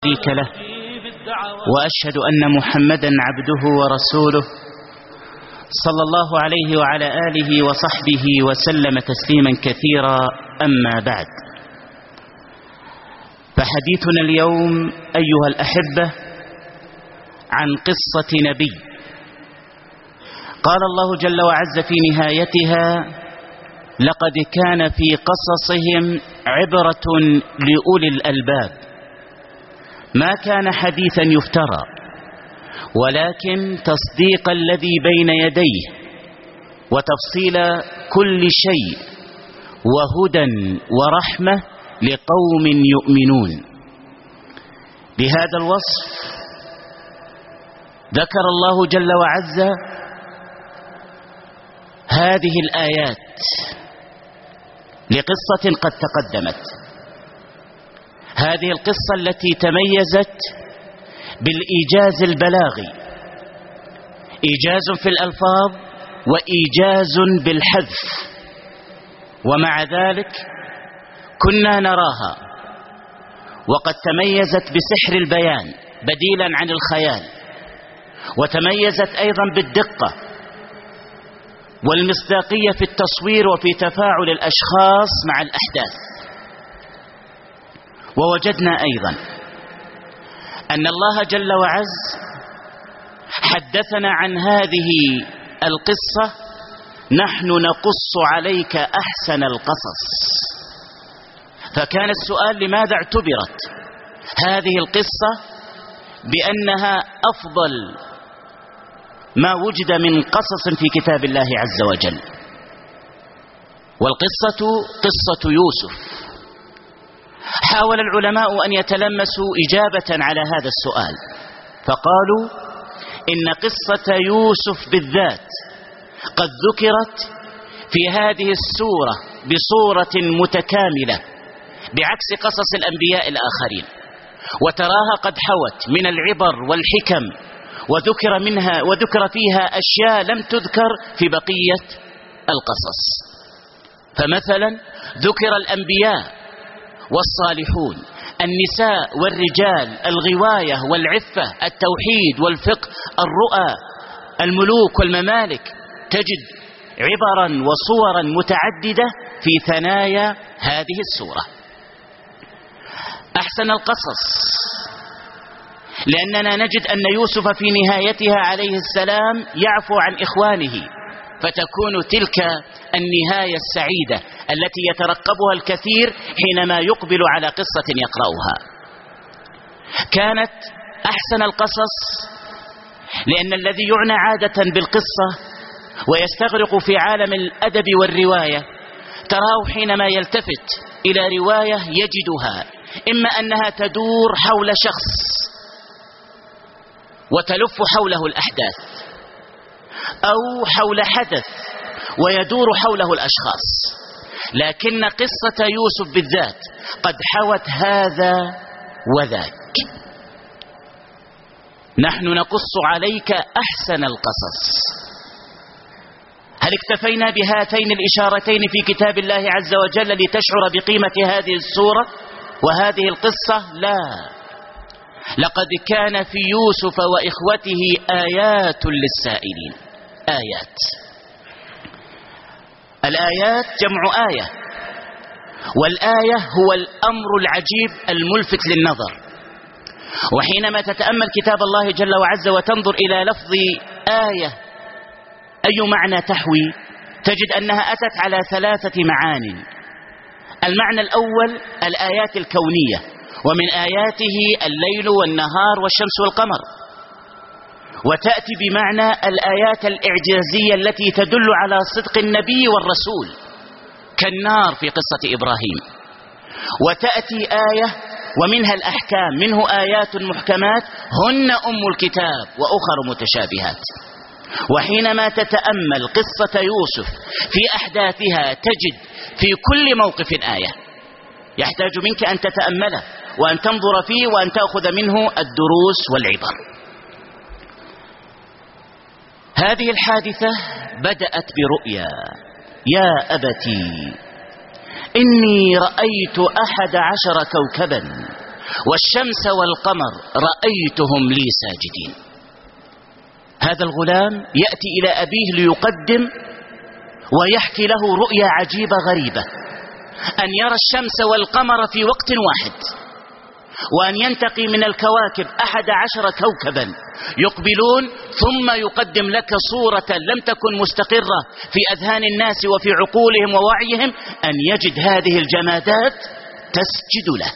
شريك له، وأشهد أن محمدا عبده ورسوله صلى الله عليه وعلى آله وصحبه وسلم تسليما كثيرا. أما بعد، فحديثنا اليوم أيها الأحبة عن قصة نبي قال الله جل وعز في نهايتها: لقد كان في قصصهم عبرة لأولي الألباب، ما كان حديثا يفترى، ولكن تصديق الذي بين يديه وتفصيل كل شيء وهدى ورحمة لقوم يؤمنون. بهذا الوصف ذكر الله جل وعز هذه الآيات لقصة قد تقدمت. هذه القصة التي تميزت بالإيجاز البلاغي، إيجاز في الألفاظ وإيجاز بالحذف، ومع ذلك كنا نراها وقد تميزت بسحر البيان بديلا عن الخيال، وتميزت أيضا بالدقة والمصداقية في التصوير وفي تفاعل الأشخاص مع الأحداث. ووجدنا أيضا أن الله جل وعز حدثنا عن هذه القصة: نحن نقص عليك أحسن القصص. فكان السؤال: لماذا اعتبرت هذه القصة بأنها أفضل ما وجد من قصص في كتاب الله عز وجل؟ والقصة قصة يوسف. حاول العلماء أن يتلمسوا إجابة على هذا السؤال، فقالوا إن قصة يوسف بالذات قد ذكرت في هذه السورة بصورة متكاملة بعكس قصص الأنبياء الآخرين، وتراها قد حوت من العبر والحكم، وذكر فيها أشياء لم تذكر في بقية القصص. فمثلا ذكر الأنبياء والصالحون، النساء والرجال، الغواية والعفة، التوحيد والفقه، الرؤى، الملوك والممالك. تجد عبرا وصورا متعددة في ثنايا هذه السورة. أحسن القصص لأننا نجد أن يوسف في نهايتها عليه السلام يعفو عن إخوانه، فتكون تلك النهاية السعيدة التي يترقبها الكثير حينما يقبل على قصة يقرأها. كانت أحسن القصص لأن الذي يعنى عادة بالقصة ويستغرق في عالم الأدب والرواية تراه حينما يلتفت إلى رواية يجدها إما أنها تدور حول شخص وتلف حوله الأحداث، أو حول حدث ويدور حوله الأشخاص، لكن قصة يوسف بالذات قد حوت هذا وذاك. نحن نقص عليك أحسن القصص. هل اكتفينا بهاتين الإشارتين في كتاب الله عز وجل لتشعر بقيمة هذه السورة وهذه القصة؟ لا، لقد كان في يوسف وإخوته آيات للسائلين. آيات، الآيات جمع آية، والآية هو الأمر العجيب الملفت للنظر. وحينما تتأمل كتاب الله جل وعز وتنظر إلى لفظ آية أي معنى تحوي، تجد أنها أتت على 3 معان. المعنى الأول الآيات الكونية، ومن آياته الليل والنهار والشمس والقمر. وتأتي بمعنى الآيات الإعجازية التي تدل على صدق النبي والرسول كالنار في قصة إبراهيم. وتأتي آية ومنها الأحكام، منه آيات محكمات هن أم الكتاب وأخر متشابهات. وحينما تتأمل قصة يوسف في أحداثها تجد في كل موقف آية يحتاج منك أن تتأمله وأن تنظر فيه وأن تأخذ منه الدروس والعبر. هذه الحادثة بدأت برؤيا: يا أبتي إني رأيت 11 كوكبا والشمس والقمر رأيتهم لي ساجدين. هذا الغلام يأتي إلى أبيه ليقدم ويحكي له رؤيا عجيبة غريبة، أن يرى الشمس والقمر في وقت واحد، وأن ينتقي من الكواكب 11 كوكبا يقبلون، ثم يقدم لك صورة لم تكن مستقرة في أذهان الناس وفي عقولهم ووعيهم، أن يجد هذه الجمادات تسجد له.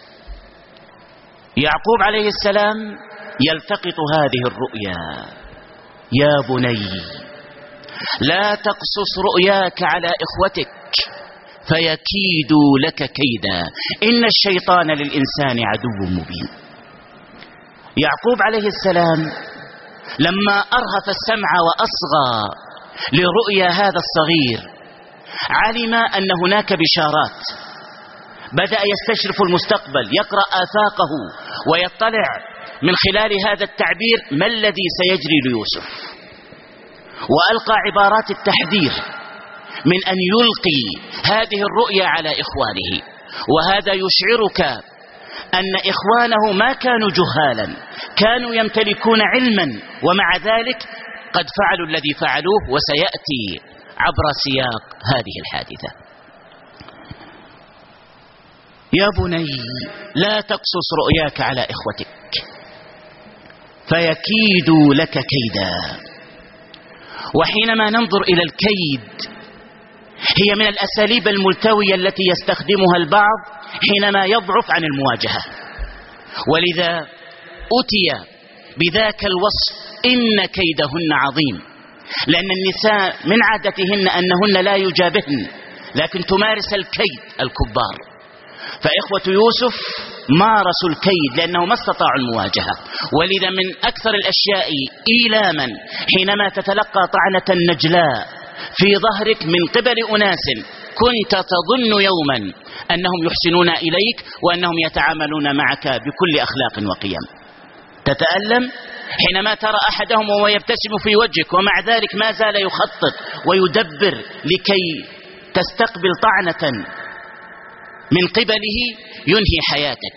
يعقوب عليه السلام يلتقط هذه الرؤيا: يا بني لا تقصص رؤياك على إخوتك فيكيدوا لك كيدا إن الشيطان للإنسان عدو مبين. يعقوب عليه السلام لما أرهف السمع وأصغى لرؤيا هذا الصغير علم أن هناك بشارات، بدأ يستشرف المستقبل، يقرأ آفاقه ويطلع من خلال هذا التعبير ما الذي سيجري ليوسف، وألقى عبارات التحذير من أن يلقي هذه الرؤيا على إخوانه. وهذا يشعرك أن إخوانه ما كانوا جهالا، كانوا يمتلكون علما، ومع ذلك قد فعلوا الذي فعلوه، وسيأتي عبر سياق هذه الحادثة. يا بني لا تقصص رؤياك على إخوتك فيكيدوا لك كيدا. وحينما ننظر إلى الكيد، هي من الأساليب الملتوية التي يستخدمها البعض حينما يضعف عن المواجهة، ولذا أتي بذاك الوصف: إن كيدهن عظيم، لأن النساء من عادتهن أنهن لا يجابهن، لكن تمارس الكيد الكبار. فإخوة يوسف مارسوا الكيد لأنه ما استطاعوا المواجهة. ولذا من أكثر الأشياء إيلاما حينما تتلقى طعنة نجلاء في ظهرك من قبل أناس كنت تظن يوما أنهم يحسنون إليك وأنهم يتعاملون معك بكل أخلاق وقيم، تتألم حينما ترى أحدهم وهو يبتسم في وجهك، ومع ذلك ما زال يخطط ويدبر لكي تستقبل طعنة من قبله ينهي حياتك.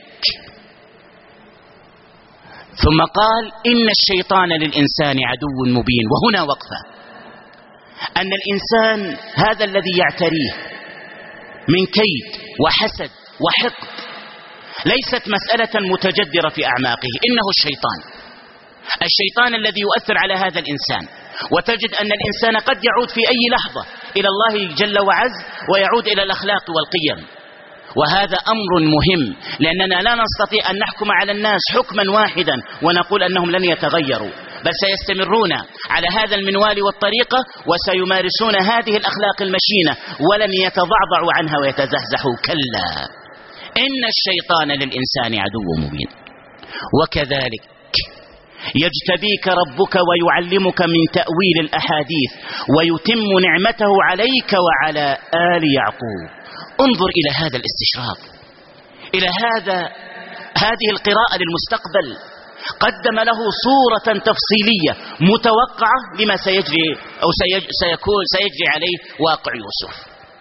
ثم قال: إن الشيطان للإنسان عدو مبين. وهنا وقفة، أن الإنسان هذا الذي يعتريه من كيد وحسد وحقد ليست مسألة متجدرة في أعماقه، إنه الشيطان الذي يؤثر على هذا الإنسان. وتجد أن الإنسان قد يعود في أي لحظة إلى الله جل وعز ويعود إلى الأخلاق والقيم، وهذا أمر مهم، لأننا لا نستطيع أن نحكم على الناس حكما واحدا ونقول أنهم لن يتغيروا، بل سيستمرون على هذا المنوال والطريقة، وسيمارسون هذه الأخلاق المشينة ولن يتضعضعوا عنها ويتزحزحوا. كلا، إن الشيطان للإنسان عدو مبين. وكذلك يجتبيك ربك ويعلمك من تأويل الأحاديث ويتم نعمته عليك وعلى آل يعقوب. انظر إلى هذا الاستشراق، إلى هذه القراءة للمستقبل. قدم له صورة تفصيلية متوقعة لما سيجري أو سيجري عليه واقع يوسف.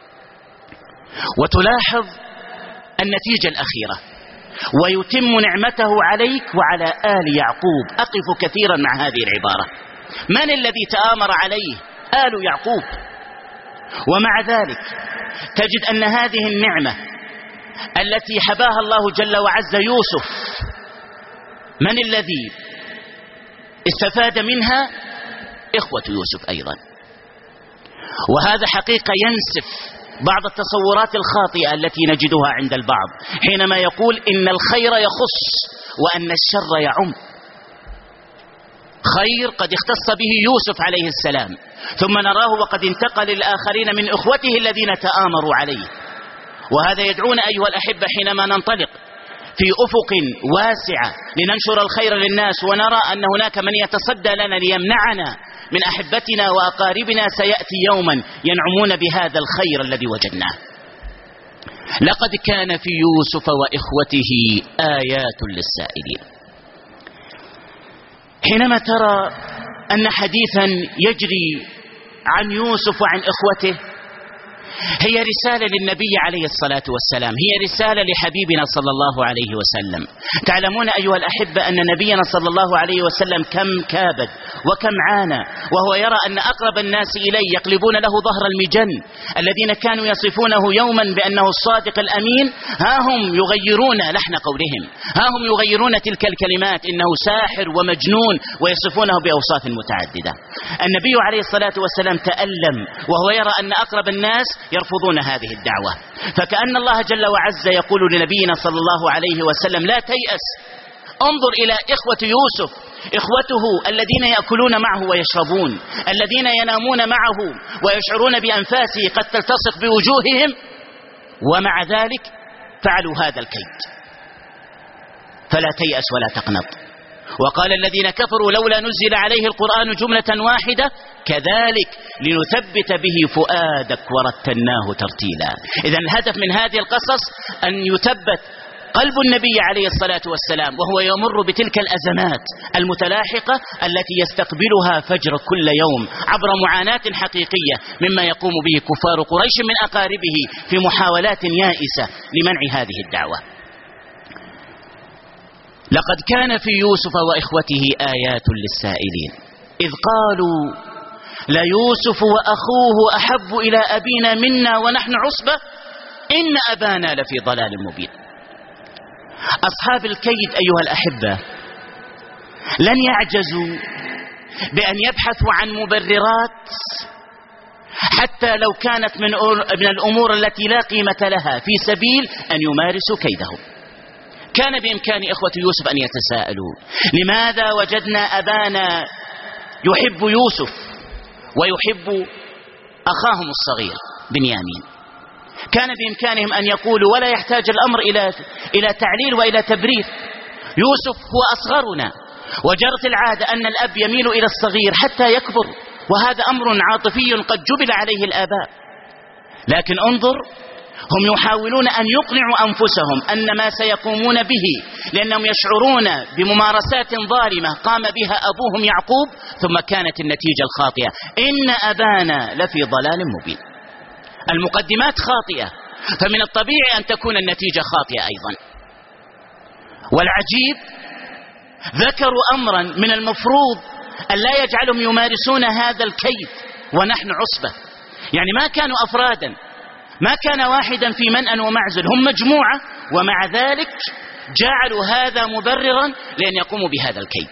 وتلاحظ النتيجة الأخيرة: ويتم نعمته عليك وعلى آل يعقوب. أقف كثيرا مع هذه العبارة. من الذي تآمر عليه؟ آل يعقوب. ومع ذلك تجد أن هذه النعمة التي حباها الله جل وعز يوسف، من الذي استفاد منها؟ إخوة يوسف أيضا. وهذا حقيقة ينسف بعض التصورات الخاطئة التي نجدها عند البعض حينما يقول إن الخير يخص وأن الشر يعم. خير قد اختص به يوسف عليه السلام، ثم نراه وقد انتقل للآخرين من إخوته الذين تآمروا عليه. وهذا يدعونا أيها الأحبة حينما ننطلق في أفق واسعة لننشر الخير للناس ونرى أن هناك من يتصدى لنا ليمنعنا من أحبتنا وأقاربنا، سيأتي يوما ينعمون بهذا الخير الذي وجدناه. لقد كان في يوسف وإخوته آيات للسائلين. حينما ترى أن حديثا يجري عن يوسف وعن إخوته هي رسالة للنبي عليه الصلاة والسلام، هي رسالة لحبيبنا صلى الله عليه وسلم. تعلمون أيها الأحبة أن نبينا صلى الله عليه وسلم كم كابد وكم عانى وهو يرى أن أقرب الناس إليه يقلبون له ظهر المجن، الذين كانوا يصفونه يوما بأنه الصادق الأمين، ها هم يغيرون لحن قولهم، ها هم يغيرون تلك الكلمات، إنه ساحر ومجنون، ويصفونه بأوصاف متعددة. النبي عليه الصلاة والسلام تألم وهو يرى أن أقرب الناس يرفضون هذه الدعوة، فكأن الله جل وعز يقول لنبينا صلى الله عليه وسلم: لا تيأس، انظر إلى إخوة يوسف، إخوته الذين يأكلون معه ويشربون، الذين ينامون معه ويشعرون بأنفاسه قد تلتصق بوجوههم، ومع ذلك فعلوا هذا الكيد. فلا تيأس ولا تقنط. وقال الذين كفروا: لولا نزل عليه القرآن جملة واحدة كذلك لنثبت به فؤادك ورتلناه ترتيلا. إذن الهدف من هذه القصص أن يثبت قلب النبي عليه الصلاة والسلام وهو يمر بتلك الأزمات المتلاحقة التي يستقبلها فجر كل يوم عبر معاناة حقيقية مما يقوم به كفار قريش من أقاربه في محاولات يائسة لمنع هذه الدعوة. لقد كان في يوسف وإخوته آيات للسائلين إذ قالوا ليوسف وأخوه أحب إلى أبينا منا ونحن عصبة إن أبانا لفي ضلال مبين. أصحاب الكيد أيها الأحبة لن يعجزوا بأن يبحثوا عن مبررات حتى لو كانت من الأمور التي لا قيمة لها في سبيل أن يمارسوا كيدهم. كان بإمكان إخوة يوسف أن يتساءلوا: لماذا وجدنا أبانا يحب يوسف ويحب أخاهم الصغير بنيامين؟ كان بإمكانهم أن يقولوا ولا يحتاج الأمر إلى تعليل وإلى تبرير: يوسف هو أصغرنا، وجرت العادة أن الأب يميل إلى الصغير حتى يكبر، وهذا أمر عاطفي قد جبل عليه الآباء. لكن انظر، هم يحاولون أن يقنعوا أنفسهم أن ما سيقومون به لأنهم يشعرون بممارسات ظالمة قام بها أبوهم يعقوب ثم كانت النتيجة الخاطئة، إن أبانا لفي ضلال مبين. المقدمات خاطئة، فمن الطبيعي أن تكون النتيجة خاطئة أيضا. والعجيب ذكروا أمرا من المفروض أن لا يجعلهم يمارسون هذا الكيد ونحن عصبة، يعني ما كانوا أفرادا، ما كان واحدا في منأى ومعزل، هم مجموعة، ومع ذلك جعلوا هذا مبررا لأن يقوموا بهذا الكيد.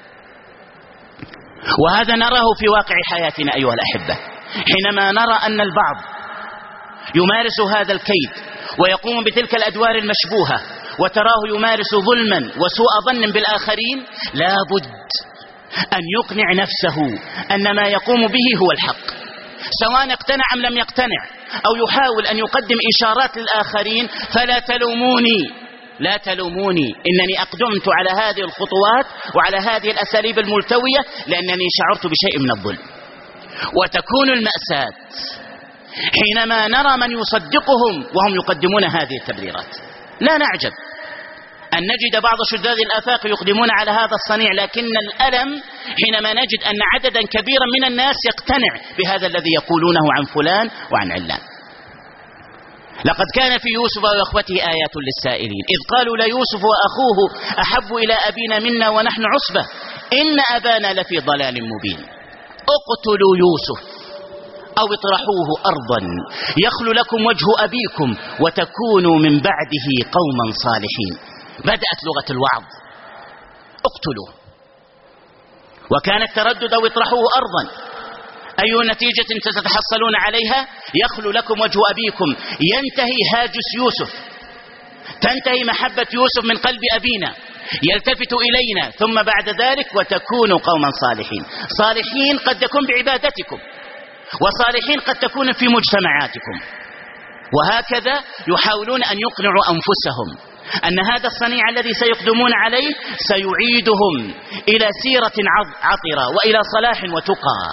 وهذا نراه في واقع حياتنا أيها الأحبة، حينما نرى أن البعض يمارس هذا الكيد ويقوم بتلك الأدوار المشبوهة وتراه يمارس ظلما وسوء ظن بالآخرين، لا بد أن يقنع نفسه أن ما يقوم به هو الحق، سواء اقتنع أم لم يقتنع، أو يحاول أن يقدم إشارات للآخرين: فلا تلوموني، لا تلوموني، إنني أقدمت على هذه الخطوات وعلى هذه الأساليب الملتوية لأنني شعرت بشيء من الظلم. وتكون المأساة حينما نرى من يصدقهم وهم يقدمون هذه التبريرات. لا نعجب أن نجد بعض شذاذ الآفاق يقدمون على هذا الصنيع، لكن الألم حينما نجد أن عددا كبيرا من الناس يقتنع بهذا الذي يقولونه عن فلان وعن علان. لقد كان في يوسف وأخوته آيات للسائلين إذ قالوا ليوسف وأخوه أحب إلى أبينا منا ونحن عصبة إن أبانا لفي ضلال مبين. اقتلوا يوسف أو اطرحوه أرضا يخل لكم وجه أبيكم وتكونوا من بعده قوما صالحين. بدأت لغة الوعظ: اقتلوا. وكان التردد: أو اطرحوه أرضا. أي نتيجة ستتحصلون عليها؟ يخل لكم وجه أبيكم، ينتهي هاجس يوسف، تنتهي محبة يوسف من قلب أبينا، يلتفت إلينا، ثم بعد ذلك وتكونوا قوما صالحين. صالحين قد يكون بعبادتكم، وصالحين قد تكون في مجتمعاتكم. وهكذا يحاولون أن يقنعوا أنفسهم أن هذا الصنيع الذي سيقدمون عليه سيعيدهم إلى سيرة عطرة وإلى صلاح وتقى.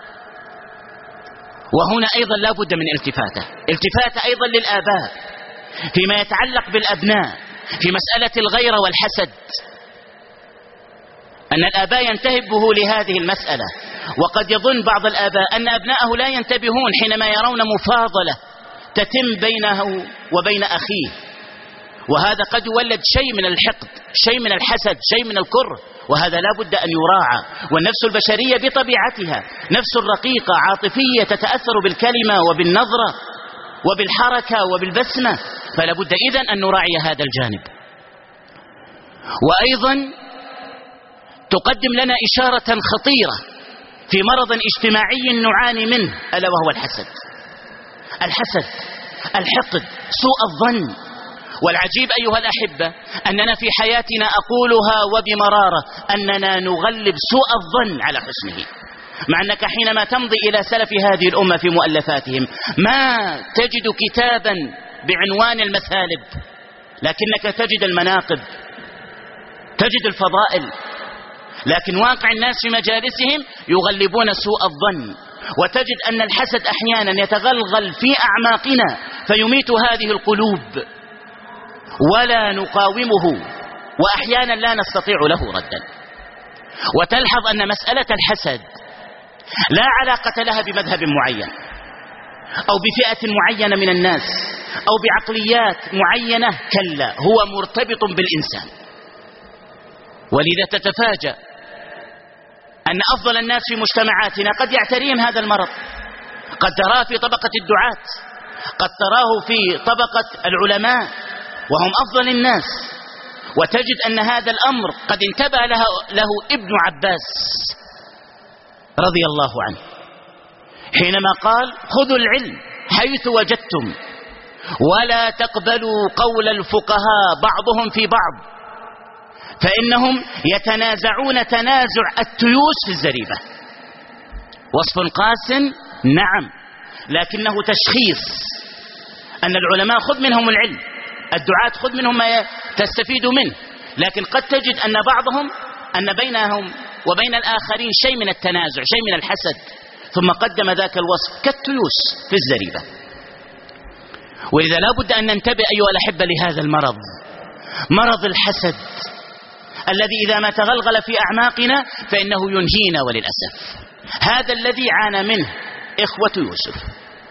وهنا أيضا لا بد من التفاتة أيضا للآباء فيما يتعلق بالأبناء في مسألة الغيرة والحسد، أن الآباء ينتبهوا لهذه المسألة. وقد يظن بعض الآباء أن أبناءه لا ينتبهون حينما يرون مفاضلة تتم بينه وبين أخيه، وهذا قد يولد شيء من الحقد، شيء من الحسد، شيء من الكره، وهذا لا بد أن يراعى. والنفس البشرية بطبيعتها نفس رقيقة عاطفية تتأثر بالكلمة وبالنظرة وبالحركة وبالبسمة، فلا بد إذن أن نراعي هذا الجانب. وأيضا تقدم لنا إشارة خطيرة في مرض اجتماعي نعاني منه، ألا وهو الحسد. الحسد، الحقد، سوء الظن. والعجيب أيها الأحبة أننا في حياتنا، أقولها وبمرارة، أننا نغلب سوء الظن على حسنه، مع أنك حينما تمضي إلى سلف هذه الأمة في مؤلفاتهم ما تجد كتابا بعنوان المثالب، لكنك تجد المناقب، تجد الفضائل، لكن واقع الناس في مجالسهم يغلبون سوء الظن. وتجد أن الحسد أحيانا يتغلغل في أعماقنا فيميت هذه القلوب ولا نقاومه، وأحيانا لا نستطيع له ردا. وتلحظ أن مسألة الحسد لا علاقة لها بمذهب معين أو بفئة معينة من الناس أو بعقليات معينة، كلا، هو مرتبط بالإنسان. ولذا تتفاجأ أن أفضل الناس في مجتمعاتنا قد يعتريهم هذا المرض، قد تراه في طبقة الدعاة، قد تراه في طبقة العلماء وهم أفضل الناس، وتجد أن هذا الأمر قد انتبه له ابن عباس رضي الله عنه حينما قال: خذوا العلم حيث وجدتم ولا تقبلوا قول الفقهاء بعضهم في بعض، فإنهم يتنازعون تنازع التيوس في الزريبة. وصف قاس، نعم، لكنه تشخيص أن العلماء خذ منهم العلم، الدعاة خذ منهم ما تستفيد منه، لكن قد تجد أن بعضهم أن بينهم وبين الآخرين شيء من التنازع، شيء من الحسد، ثم قدم ذاك الوصف كالتيوس في الزريبة. ولذا لا بد أن ننتبه أيها الأحبة لهذا المرض، مرض الحسد الذي إذا ما تغلغل في أعماقنا فإنه ينهينا، وللأسف هذا الذي عانى منه إخوة يوسف.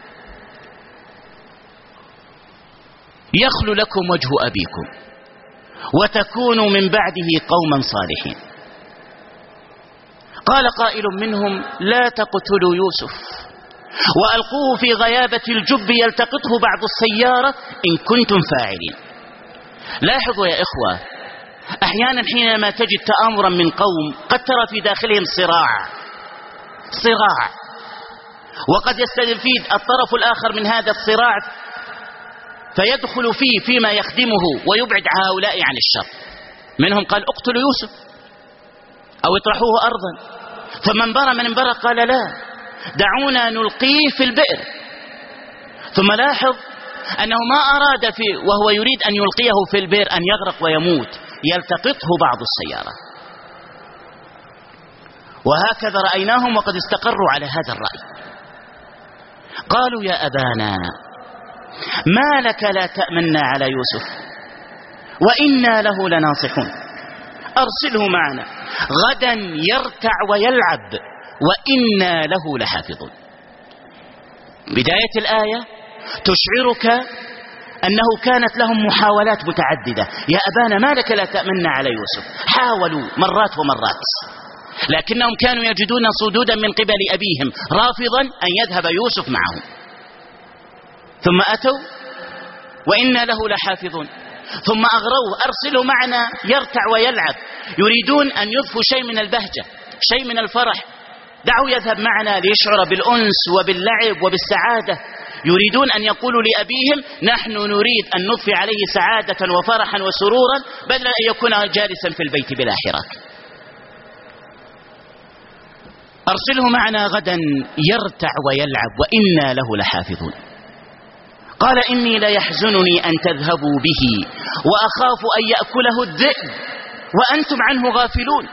يخلو لكم وجه أبيكم وتكونوا من بعده قوما صالحين. قال قائل منهم: لا تقتلوا يوسف وألقوه في غيابة الجب يلتقطه بعض السيارة إن كنتم فاعلين. لاحظوا يا إخوة، أحيانا حينما تجد تآمرا من قوم قد ترى في داخلهم صراع، وقد يستفيد الطرف الآخر من هذا الصراع فيدخل فيه فيما يخدمه ويبعد هؤلاء عن الشر. منهم قال: اقتلوا يوسف أو اطرحوه أرضا، فمن انبرى قال: لا، دعونا نلقيه في البئر. ثم لاحظ أنه ما أراد وهو يريد أن يلقيه في البئر أن يغرق ويموت، يلتقطه بعض السيارة. وهكذا رأيناهم وقد استقروا على هذا الرأي. قالوا: يا أبانا ما لك لا تأمنا على يوسف وإنا له لناصحون، أرسله معنا غدا يرتع ويلعب وإنا له لحافظون. بداية الآية تشعرك أنه كانت لهم محاولات متعددة. يا أبانا ما لك لا تأمنا على يوسف، حاولوا مرات ومرات، لكنهم كانوا يجدون صدودا من قبل أبيهم رافضا أن يذهب يوسف معهم. ثم أتوا وإنا له لحافظون، ثم أغروه: أرسله معنا يرتع ويلعب، يريدون أن يضفوا شيء من البهجة، شيء من الفرح، دعوا يذهب معنا ليشعر بالأنس وباللعب وبالسعادة. يريدون أن يقولوا لأبيهم: نحن نريد أن نضفي عليه سعادة وفرحا وسرورا بدل أن يكون جالسا في البيت بلا حراك. أرسله معنا غدا يرتع ويلعب وإنا له لحافظون. قال: إني ليحزنني أن تذهبوا به وأخاف أن يأكله الذئب وأنتم عنه غافلون.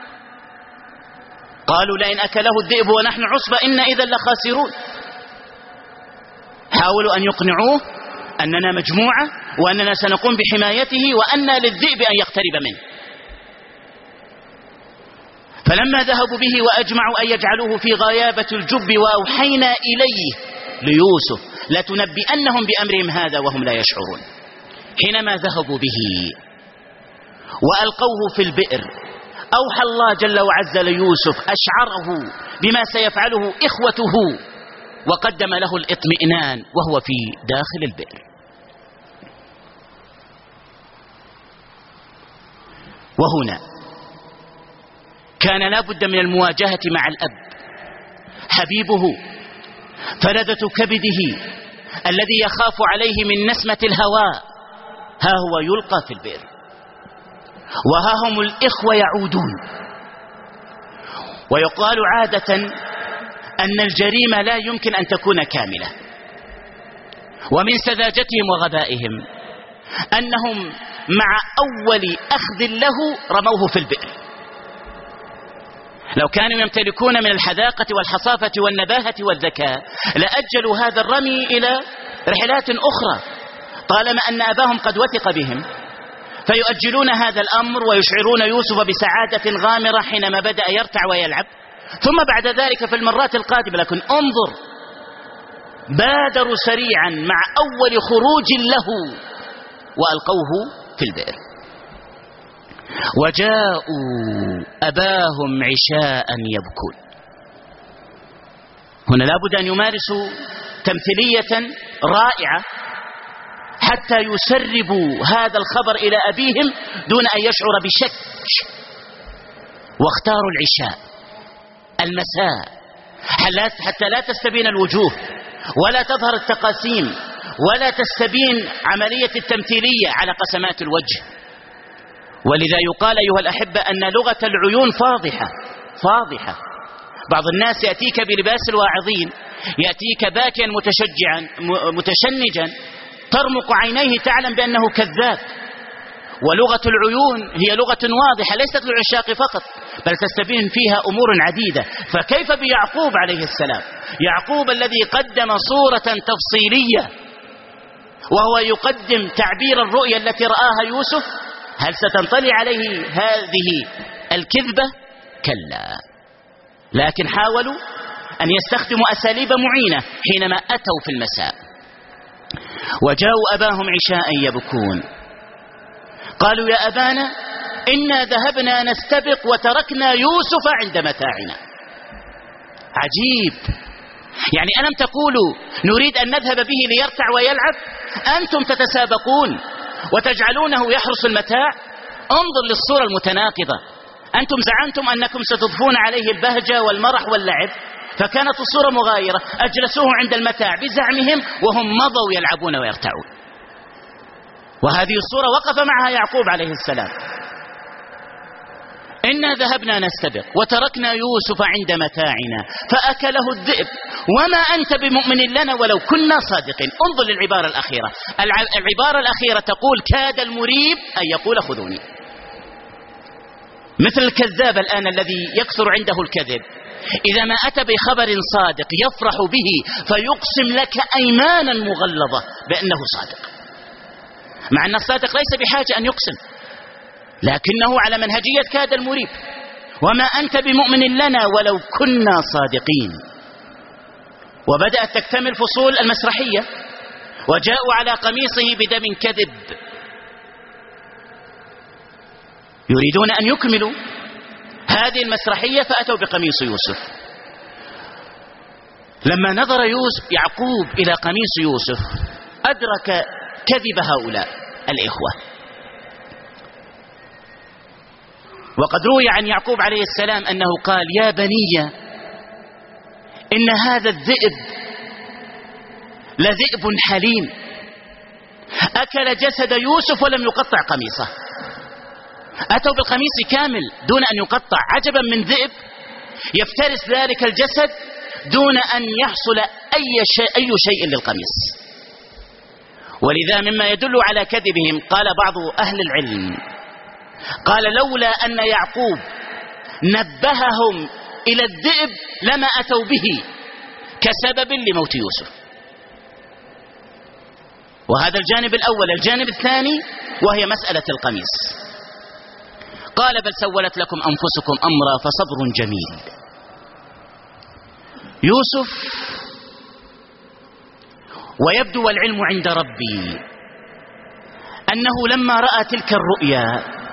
قالوا: لئن أكله الذئب ونحن عصبة إنا إذا لخاسرون. حاولوا أن يقنعوه أننا مجموعة وأننا سنقوم بحمايته وأن للذئب أن يقترب منه. فلما ذهبوا به وأجمعوا أن يجعلوه في غيابة الجب وأوحينا إليه ليوسف لتنبئنهم بأمرهم هذا وهم لا يشعرون. حينما ذهبوا به وألقوه في البئر أوحى الله جل وعز ليوسف، أشعره بما سيفعله إخوته وقدم له الإطمئنان وهو في داخل البئر. وهنا كان لا بد من المواجهة مع الأب، حبيبه، فلذة كبده الذي يخاف عليه من نسمة الهواء، ها هو يلقى في البئر، وها هم الإخوة يعودون. ويقال عادة أن الجريمة لا يمكن أن تكون كاملة، ومن سذاجتهم وغبائهم أنهم مع أول أخذ له رموه في البئر. لو كانوا يمتلكون من الحذاقة والحصافة والنباهة والذكاء لأجلوا هذا الرمي إلى رحلات أخرى، طالما أن أباهم قد وثق بهم، فيؤجلون هذا الأمر ويشعرون يوسف بسعادة غامرة حينما بدأ يرتع ويلعب، ثم بعد ذلك في المرات القادمة. لكن انظر، بادروا سريعا مع أول خروج له وألقوه في البئر. وجاءوا أباهم عشاء يبكون. هنا لابد أن يمارسوا تمثيلية رائعة حتى يسربوا هذا الخبر إلى أبيهم دون أن يشعر بشك. واختاروا العشاء، المساء، حتى لا تستبين الوجوه ولا تظهر التقاسيم ولا تستبين عملية التمثيلية على قسمات الوجه. ولذا يقال أيها الأحبة أن لغة العيون فاضحة. بعض الناس يأتيك بلباس الواعظين، يأتيك باكيا متشنجا ترمق عينيه تعلم بأنه كذاب. ولغة العيون هي لغة واضحة ليست للعشاق فقط، بل تستبين فيها أمور عديدة. فكيف بيعقوب عليه السلام، يعقوب الذي قدم صورة تفصيلية وهو يقدم تعبير الرؤيا التي رآها يوسف، هل ستنطلي عليه هذه الكذبة؟ كلا. لكن حاولوا أن يستخدموا أساليب معينة حينما أتوا في المساء. وجاءوا أباهم عشاء يبكون، قالوا يا أبانا إنا ذهبنا نستبق وتركنا يوسف عند متاعنا. عجيب، يعني ألم تقولوا نريد أن نذهب به ليرتع ويلعب؟ أنتم تتسابقون وتجعلونه يحرس المتاع. انظر للصورة المتناقضة. أنتم زعمتم أنكم ستضفون عليه البهجة والمرح واللعب، فكانت الصورة مغايرة، أجلسوه عند المتاع بزعمهم وهم مضوا يلعبون ويرتعون. وهذه الصورة وقف معها يعقوب عليه السلام. إنا ذهبنا نستبق وتركنا يوسف عند متاعنا فأكله الذئب وما أنت بمؤمن لنا ولو كنا صادقين. انظر للعبارة الأخيرة. العبارة الأخيرة تقول كاد المريب أن يقول خذوني. مثل الكذاب الآن الذي يكثر عنده الكذب، إذا ما أتى بخبر صادق يفرح به فيقسم لك أيمانا مغلظة بأنه صادق، مع أن الصادق ليس بحاجة أن يقسم، لكنه على منهجية كاد المريب. وما أنت بمؤمن لنا ولو كنا صادقين. وبدأت تكتمل فصول المسرحية. وجاءوا على قميصه بدم كذب، يريدون أن يكملوا هذه المسرحية فأتوا بقميص يوسف. لما نظر يعقوب إلى قميص يوسف أدرك كذب هؤلاء الإخوة. وقد روي عن يعقوب عليه السلام أنه قال يا بني إن هذا الذئب لذئب حليم أكل جسد يوسف ولم يقطع قميصه. أتوا بالقميص كامل دون أن يقطع. عجبا من ذئب يفترس ذلك الجسد دون أن يحصل أي شيء للقميص. ولذا مما يدل على كذبهم قال بعض أهل العلم، قال لولا أن يعقوب نبههم إلى الذئب لما أتوا به كسبب لموت يوسف. وهذا الجانب الأول. الجانب الثاني وهي مسألة القميص. قال بل سولت لكم أنفسكم أمرا فصبر جميل. يوسف ويبدو والعلم عند ربي أنه لما رأى تلك الرؤيا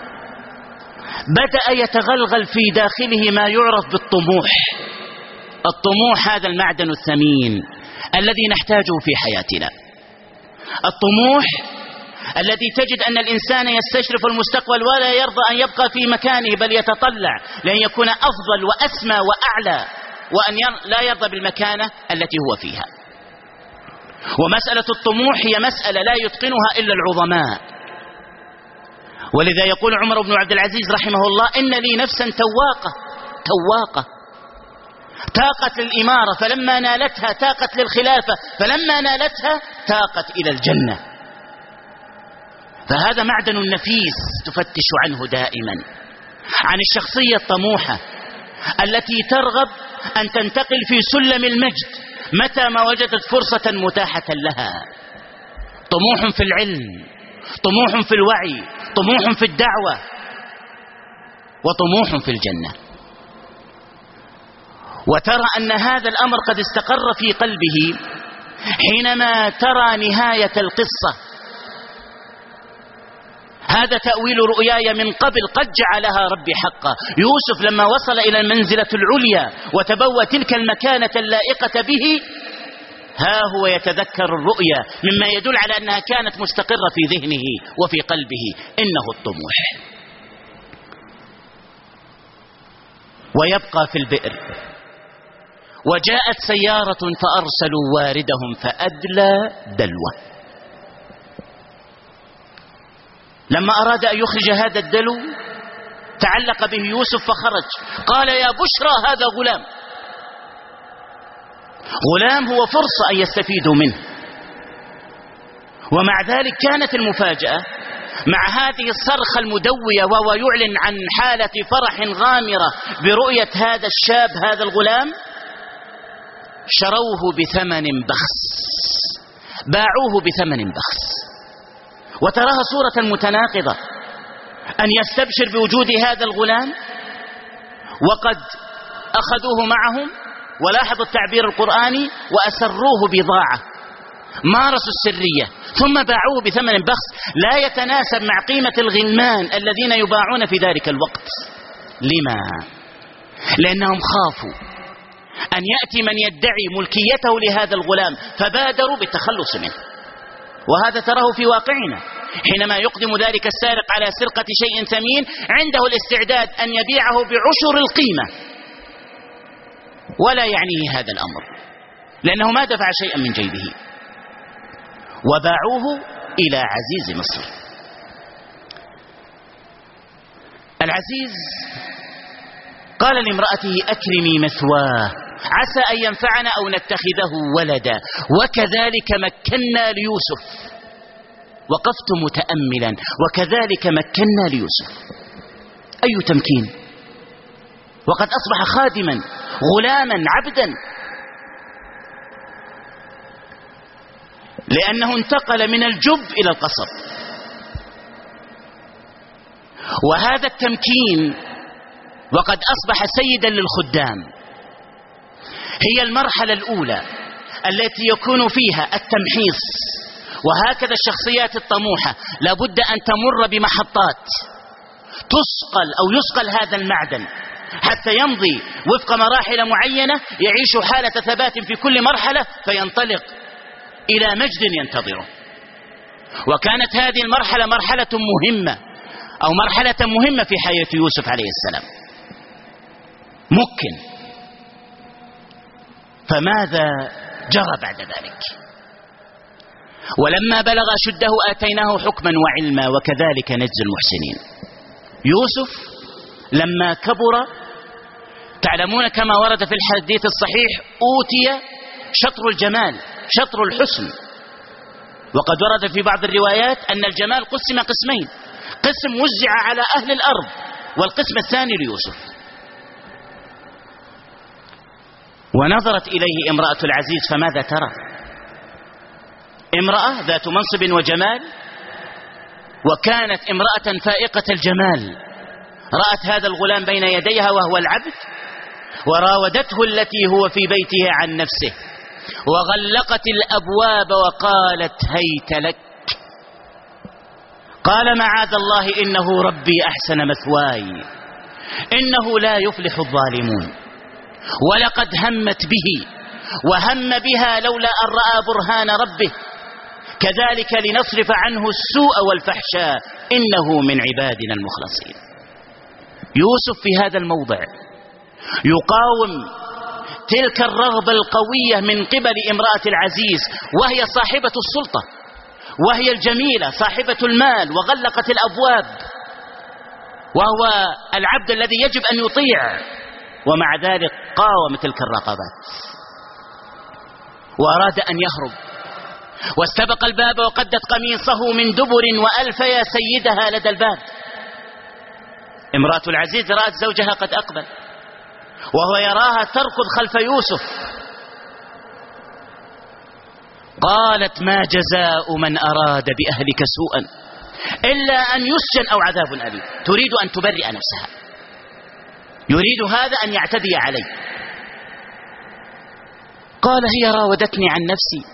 بدأ يتغلغل في داخله ما يعرف بالطموح. الطموح هذا المعدن الثمين الذي نحتاجه في حياتنا. الطموح الذي تجد أن الإنسان يستشرف المستقبل ولا يرضى أن يبقى في مكانه، بل يتطلع لأن يكون أفضل وأسمى وأعلى، وأن لا يرضى بالمكانة التي هو فيها. ومسألة الطموح هي مسألة لا يتقنها إلا العظماء. ولذا يقول عمر بن عبد العزيز رحمه الله: إن لي نفسا تواقة تاقت للإمارة فلما نالتها، تاقت للخلافة فلما نالتها تاقت إلى الجنة. فهذا معدن نفيس تفتش عنه دائما، عن الشخصية الطموحة التي ترغب أن تنتقل في سلم المجد متى ما وجدت فرصة متاحة لها. طموح في العلم، طموح في الوعي، طموح في الدعوة، وطموح في الجنة. وترى أن هذا الأمر قد استقر في قلبه حينما ترى نهاية القصة. هذا تأويل رؤياي من قبل قد جعلها ربي حقا. يوسف لما وصل إلى المنزلة العليا وتبوى تلك المكانة اللائقة به، ها هو يتذكر الرؤيا، مما يدل على أنها كانت مستقرة في ذهنه وفي قلبه. إنه الطموح. ويبقى في البئر. وجاءت سيارة فأرسلوا واردهم فأدلى دلوه. لما أراد أن يخرج هذا الدلو تعلق به يوسف فخرج، قال: يا بشرى هذا غلام. غلام هو فرصة أن يستفيدوا منه. ومع ذلك كانت المفاجأة مع هذه الصرخة المدوية، وهو يعلن عن حالة فرح غامرة برؤية هذا الشاب هذا الغلام، شروه بثمن بخس، باعوه بثمن بخس. وتراها صورة متناقضة، أن يستبشر بوجود هذا الغلام وقد أخذوه معهم، ولاحظوا التعبير القرآني، وأسروه بضاعة، مارسوا السرية، ثم باعوه بثمن بخس لا يتناسب مع قيمة الغلمان الذين يباعون في ذلك الوقت. لما؟ لأنهم خافوا أن يأتي من يدعي ملكيته لهذا الغلام فبادروا بالتخلص منه. وهذا تراه في واقعنا، حينما يقدم ذلك السارق على سرقة شيء ثمين عنده الاستعداد أن يبيعه بعشر القيمة، ولا يعنيه هذا الأمر لأنه ما دفع شيئا من جيبه. وباعوه إلى عزيز مصر. العزيز قال لامرأته: أكرمي مثواه عسى أن ينفعنا أو نتخذه ولدا وكذلك مكنا ليوسف. وقفت متأملا: وكذلك مكنا ليوسف. أي تمكين؟ وقد أصبح خادما، غلاما، عبدا، لأنه انتقل من الجب إلى القصب. وهذا التمكين وقد أصبح سيدا للخدام هي المرحلة الأولى التي يكون فيها التمحيص. وهكذا الشخصيات الطموحة لابد أن تمر بمحطات تسقل أو يسقل هذا المعدن حتى يمضي وفق مراحل معينة، يعيش حالة ثبات في كل مرحلة فينطلق إلى مجد ينتظره. وكانت هذه المرحلة مرحلة مهمة أو مرحلة مهمة في حياة يوسف عليه السلام. ممكن. فماذا جرى بعد ذلك؟ ولما بلغ أشده آتيناه حكما وعلما وكذلك نجزي المحسنين. يوسف لما كبر، تعلمون كما ورد في الحديث الصحيح، أوتي شطر الجمال، شطر الحسن. وقد ورد في بعض الروايات أن الجمال قسم قسمين: قسم وزع على أهل الأرض والقسم الثاني ليوسف. ونظرت إليه امرأة العزيز فماذا ترى؟ امرأة ذات منصب وجمال، وكانت امرأة فائقة الجمال. رأت هذا الغلام بين يديها وهو العبد، وراودته التي هو في بيته عن نفسه، وغلقت الأبواب وقالت هيت لك. قال معاذ الله إنه ربي أحسن مثواي إنه لا يفلح الظالمون. ولقد همت به وهم بها لولا أن رأى برهان ربه كذلك لنصرف عنه السوء والفحشاء إنه من عبادنا المخلصين. يوسف في هذا الموضع يقاوم تلك الرغبة القوية من قبل امرأة العزيز، وهي صاحبة السلطة وهي الجميلة صاحبة المال وغلقت الأبواب، وهو العبد الذي يجب أن يطيع، ومع ذلك قاوم تلك الرغبات وأراد أن يهرب، واستبق الباب وقدت قميصه من دبر وألف يا سيدها لدى الباب. امرأة العزيز رأت زوجها قد أقبل وهو يراها تركض خلف يوسف. قالت ما جزاء من أراد بأهلك سوءا إلا أن يسجن أو عذاب أليم. تريد أن تبرئ نفسها، يريد هذا أن يعتدي علي. قال هي راودتني عن نفسي.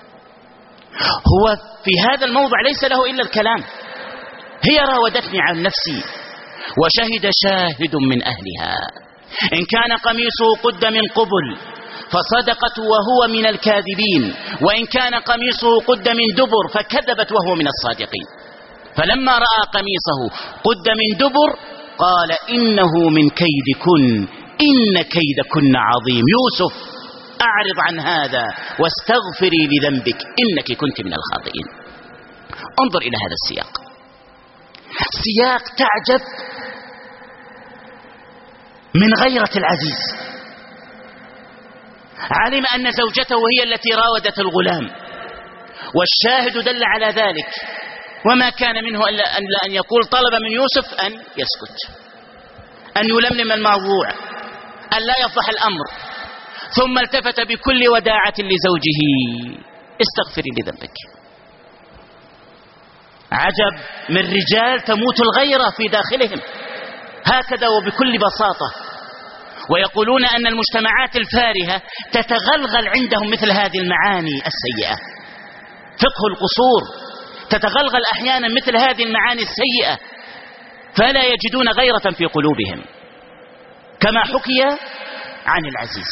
هو في هذا الموضع ليس له إلا الكلام. هي راودتني عن نفسي وشهد شاهد من أهلها إن كان قميصه قد من قبل فصدقت وهو من الكاذبين، وإن كان قميصه قد من دبر فكذبت وهو من الصادقين. فلما رأى قميصه قد من دبر قال إنه من كيدكن إن كيدكن عظيم. يوسف أعرض عن هذا واستغفري لذنبك إنك كنت من الخاطئين. انظر إلى هذا السياق، سياق تعجب من غيرة العزيز. علم أن زوجته هي التي راودت الغلام، والشاهد دل على ذلك، وما كان منه إلا أن يقول طلب من يوسف أن يسكت، أن يلملم الموضوع، أن لا يفضح الأمر. ثم التفت بكل وداعة لزوجه استغفري لذنبك. عجب من رجال تموت الغيرة في داخلهم هكذا وبكل بساطة، ويقولون أن المجتمعات الفارهة تتغلغل عندهم مثل هذه المعاني السيئة. فقه القصور تتغلغل أحيانا مثل هذه المعاني السيئة، فلا يجدون غيرة في قلوبهم كما حكي عن العزيز.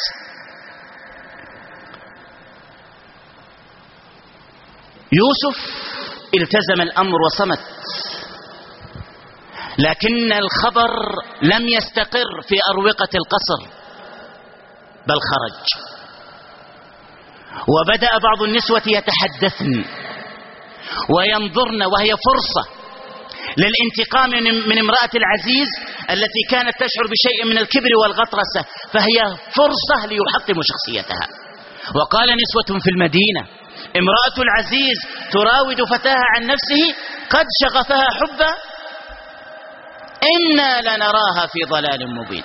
يوسف التزم الأمر وصمت، لكن الخبر لم يستقر في أروقة القصر بل خرج، وبدأ بعض النسوة يتحدثن وينظرن، وهي فرصة للانتقام من امرأة العزيز التي كانت تشعر بشيء من الكبر والغطرسة، فهي فرصة ليحطموا شخصيتها. وقال نسوة في المدينة امرأة العزيز تراود فتاها عن نفسه قد شغفها حبا إنا لنراها في ضلال مبين.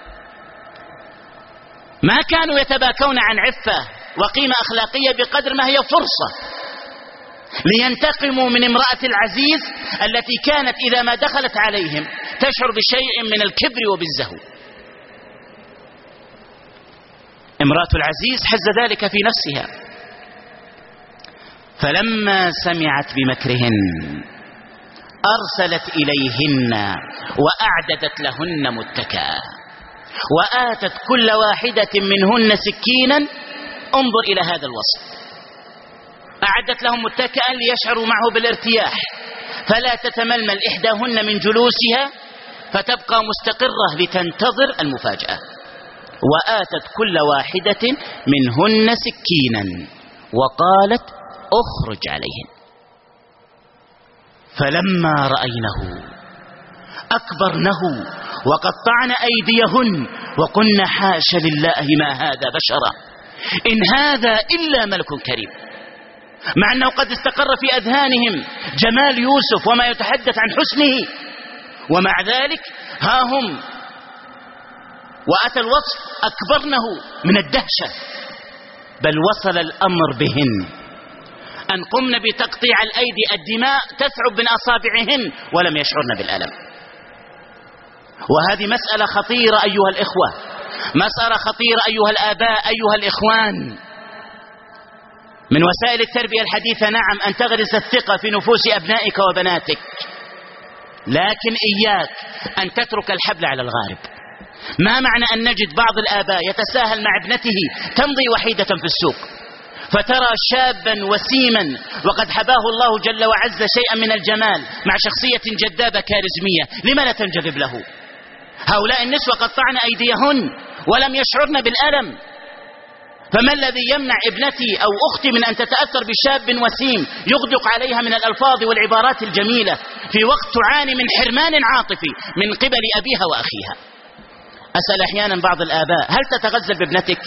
ما كانوا يتباكون عن عفة وقيمة أخلاقية بقدر ما هي فرصة لينتقموا من امرأة العزيز التي كانت إذا ما دخلت عليهم تشعر بشيء من الكبر وبالزهو. امرأة العزيز حز ذلك في نفسها، فلما سمعت بمكرهن أرسلت إليهن وأعددت لهن متكأ وآتت كل واحدة منهن سكينا. انظر إلى هذا الوصف، أعدت لهم متكئا ليشعروا معه بالارتياح، فلا تتململ إحداهن من جلوسها فتبقى مستقرة لتنتظر المفاجأة. وآتت كل واحدة منهن سكينا وقالت اخرج عليهن. فلما رأينه أكبرنه وقطعن أيديهن وقلن حاش لله ما هذا بشرا إن هذا إلا ملك كريم. مع أنه قد استقر في أذهانهم جمال يوسف وما يتحدث عن حسنه، ومع ذلك ها هم وأتى الوصف أكبرنه من الدهشة، بل وصل الأمر بهن أن قمن بتقطيع الأيدي، الدماء تسعب من أصابعهن ولم يشعرن بالألم. وهذه مسألة خطيرة أيها الإخوة، مسألة خطيرة أيها الآباء أيها الإخوان. من وسائل التربية الحديثة نعم أن تغرس الثقة في نفوس أبنائك وبناتك، لكن إياك أن تترك الحبل على الغارب. ما معنى أن نجد بعض الآباء يتساهل مع ابنته تمضي وحيدة في السوق، فترى شابا وسيما وقد حباه الله جل وعز شيئا من الجمال مع شخصية جذابة كاريزمية، لما لا تنجذب له؟ هؤلاء النسوة قطعن أيديهن ولم يشعرن بالألم، فما الذي يمنع ابنتي أو أختي من أن تتأثر بشاب وسيم يغدق عليها من الألفاظ والعبارات الجميلة في وقت تعاني من حرمان عاطفي من قبل أبيها وأخيها؟ أسأل أحيانا بعض الآباء: هل تتغزل بابنتك؟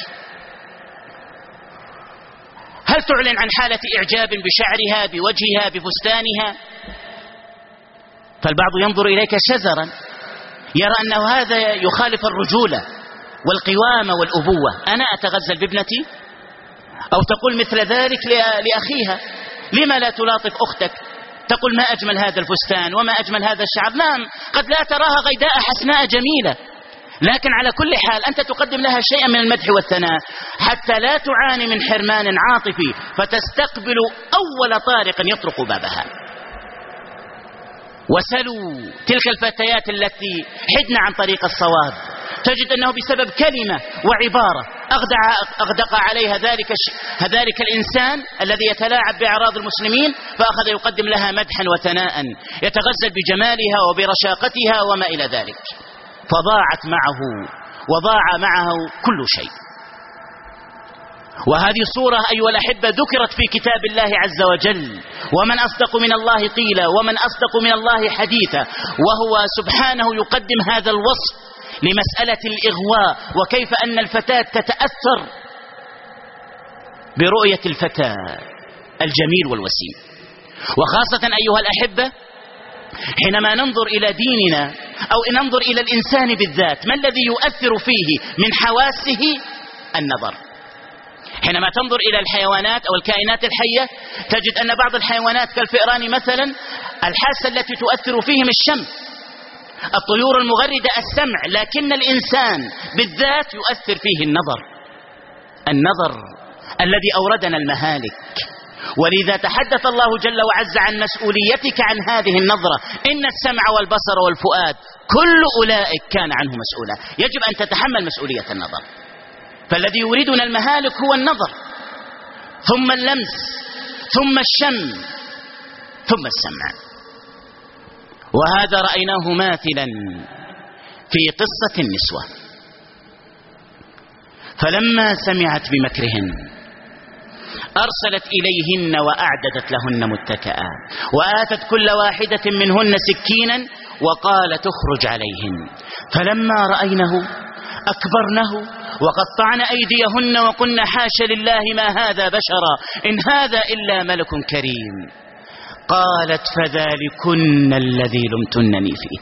هل تعلن عن حالة إعجاب بشعرها، بوجهها، بفستانها؟ فالبعض ينظر إليك شزرا، يرى أنه هذا يخالف الرجولة والقوامة والأبوة. أنا أتغزل بابنتي؟ أو تقول مثل ذلك لأخيها: لما لا تلاطف أختك؟ تقول: ما أجمل هذا الفستان وما أجمل هذا الشعر. نعم، قد لا تراها غيداء حسناء جميلة، لكن على كل حال أنت تقدم لها شيئا من المدح والثناء حتى لا تعاني من حرمان عاطفي فتستقبل أول طارق يطرق بابها. وسلوا تلك الفتيات التي حدن عن طريق الصواب، تجد أنه بسبب كلمة وعبارة أغدق عليها ذلك الإنسان الذي يتلاعب بأعراض المسلمين، فأخذ يقدم لها مدحا وثناء، يتغزل بجمالها وبرشاقتها وما إلى ذلك، فضاعت معه وضاع معه كل شيء. وهذه صورة أيها الأحبة ذكرت في كتاب الله عز وجل: ومن أصدق من الله قيلا ومن أصدق من الله حديثا. وهو سبحانه يقدم هذا الوصف لمسألة الإغواء، وكيف أن الفتاة تتأثر برؤية الفتى الجميل والوسيم. وخاصة أيها الأحبة حينما ننظر إلى ديننا أو ننظر إلى الإنسان بالذات، ما الذي يؤثر فيه من حواسه؟ النظر. حينما تنظر إلى الحيوانات أو الكائنات الحية تجد أن بعض الحيوانات كالفئران مثلا الحاسة التي تؤثر فيهم الشم، الطيور المغردة السمع، لكن الإنسان بالذات يؤثر فيه النظر الذي أوردنا المهالك. ولذا تحدث الله جل وعز عن مسؤوليتك عن هذه النظرة: إن السمع والبصر والفؤاد كل أولئك كان عنه مسؤولا. يجب أن تتحمل مسؤولية النظر. فالذي يريدنا المهالك هو النظر، ثم اللمس، ثم الشم، ثم السمع. وهذا رأيناه ماثلا في قصة النسوة. فلما سمعت بمكرهن أرسلت إليهن وأعددت لهن متكئا وآتت كل واحدة منهن سكينا وقالت: اخرج عليهن. فلما رأينه أكبرنه وقطعن أيديهن وقلن: حاش لله ما هذا بشرا إن هذا إلا ملك كريم. قالت: فذلكن الذي لمتنني فيه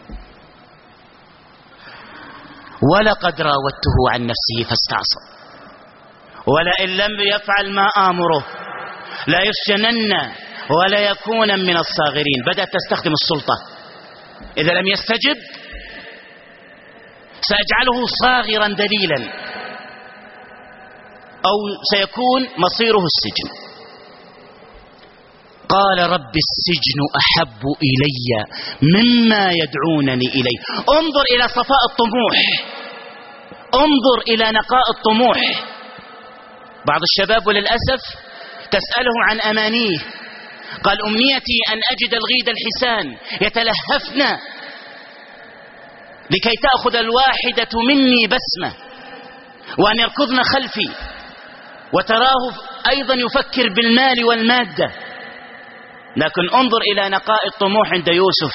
ولقد راودته عن نفسه فاستعصى ولئن لم يفعل ما آمره لا يسجنن ولا يكون من الصاغرين. بدأت تستخدم السلطة: إذا لم يستجب سأجعله صاغرا دليلا، أو سيكون مصيره السجن. قال: رب السجن أحب إلي مما يدعونني إليه. انظر إلى صفاء الطموح، انظر إلى نقاء الطموح. بعض الشباب وللأسف تسأله عن أمانيه، قال: أمنيتي أن أجد الغيد الحسان يتلهفن لكي تأخذ الواحدة مني بسمة، وأن يركضن خلفي. وتراه أيضا يفكر بالمال والمادة. لكن انظر إلى نقاء الطموح عند يوسف.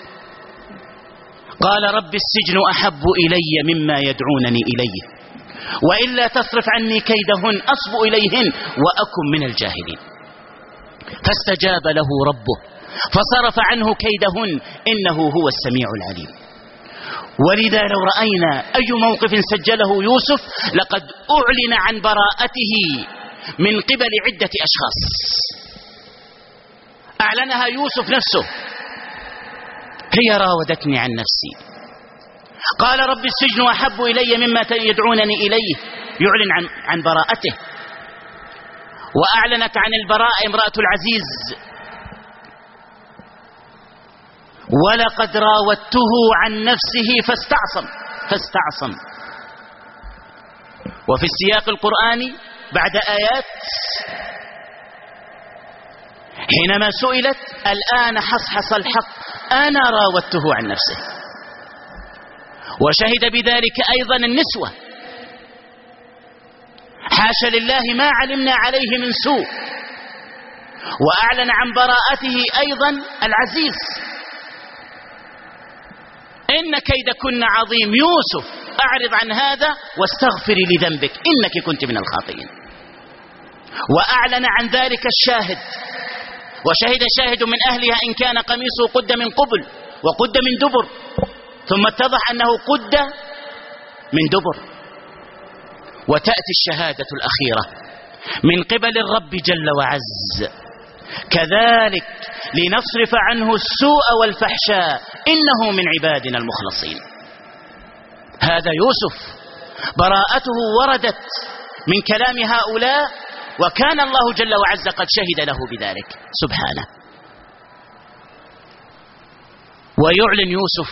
قال: رب السجن أحب إلي مما يدعونني إليه وإلا تصرف عني كيدهن أصب إليهن وأكن من الجاهلين. فاستجاب له ربه فصرف عنه كيدهن إنه هو السميع العليم. ولذا لو رأينا أي موقف سجله يوسف لقد أعلن عن براءته من قبل عدة أشخاص. أعلنها يوسف نفسه: هي راودتني عن نفسي. قال: رب السجن أحب إلي مما يدعونني إليه، يعلن عن براءته. وأعلنت عن البراء امرأة العزيز: ولقد راودته عن نفسه فاستعصم. وفي السياق القرآني بعد آيات حينما سئلت: الآن حصحص الحق أنا راودته عن نفسه. وشهد بذلك أيضا النسوة: حاشا لله ما علمنا عليه من سوء. وأعلن عن براءته أيضا العزيز: إن كيدكن عظيم، يوسف أعرض عن هذا واستغفري لذنبك إنك كنت من الخاطئين. وأعلن عن ذلك الشاهد: وشهد شاهد من أهلها إن كان قميصه قد من قبل وقد من دبر، ثم اتضح أنه قد من دبر. وتأتي الشهادة الأخيرة من قبل الرب جل وعز: كذلك لنصرف عنه السوء والفحشاء إنه من عبادنا المخلصين. هذا يوسف براءته وردت من كلام هؤلاء، وكان الله جل وعز قد شهد له بذلك سبحانه. ويعلن يوسف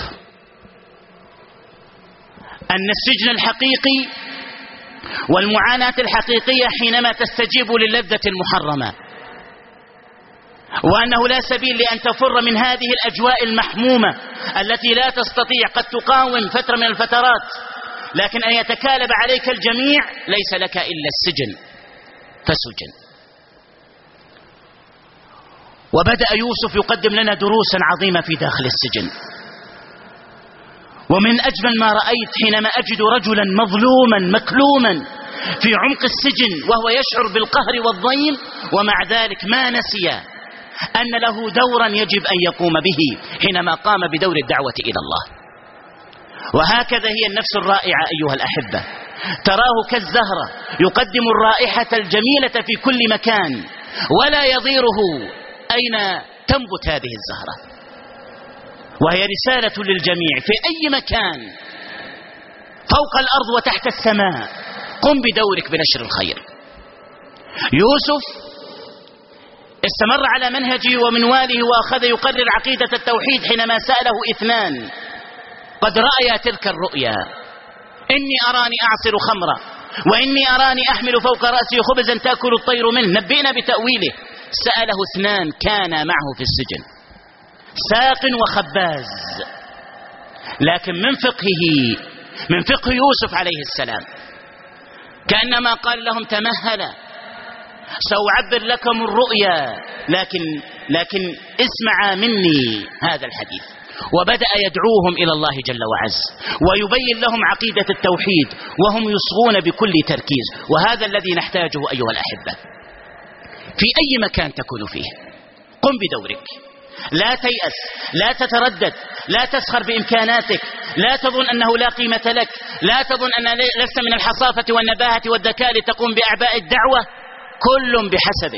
أن السجن الحقيقي والمعاناة الحقيقية حينما تستجيب للذة المحرمة، وأنه لا سبيل لأن تفر من هذه الأجواء المحمومة التي لا تستطيع قد تقاوم فترة من الفترات، لكن أن يتكالب عليك الجميع ليس لك إلا السجن فسجن. وبدأ يوسف يقدم لنا دروسا عظيمة في داخل السجن. ومن أجمل ما رأيت حينما أجد رجلا مظلوما مكلوما في عمق السجن وهو يشعر بالقهر والضيم، ومع ذلك ما نسي أن له دورا يجب أن يقوم به حينما قام بدور الدعوة إلى الله. وهكذا هي النفس الرائعة أيها الأحبة، تراه كالزهرة يقدم الرائحة الجميلة في كل مكان ولا يضيره أين تنبت هذه الزهرة. وهي رسالة للجميع في أي مكان فوق الأرض وتحت السماء: قم بدورك بنشر الخير. يوسف استمر على منهجه ومنواله وأخذ يقرر عقيدة التوحيد حينما سأله اثنان قد رأيا تلك الرؤيا: إني أراني أعصر خمرا وإني أراني أحمل فوق رأسي خبزا تأكل الطير منه، نبئنا بتأويله. سأله اثنان كانا معه في السجن، ساق وخباز. لكن من فقه يوسف عليه السلام كأنما قال لهم: تمهلا سأعبر لكم الرؤيا، لكن اسمع مني هذا الحديث. وبدأ يدعوهم إلى الله جل وعز ويبين لهم عقيدة التوحيد وهم يصغون بكل تركيز. وهذا الذي نحتاجه أيها الأحبة في أي مكان تكون فيه. قم بدورك، لا تيأس، لا تتردد، لا تسخر بإمكاناتك، لا تظن أنه لا قيمة لك، لا تظن أن لست من الحصافة والنباهة والذكاء لتقوم بأعباء الدعوة. كل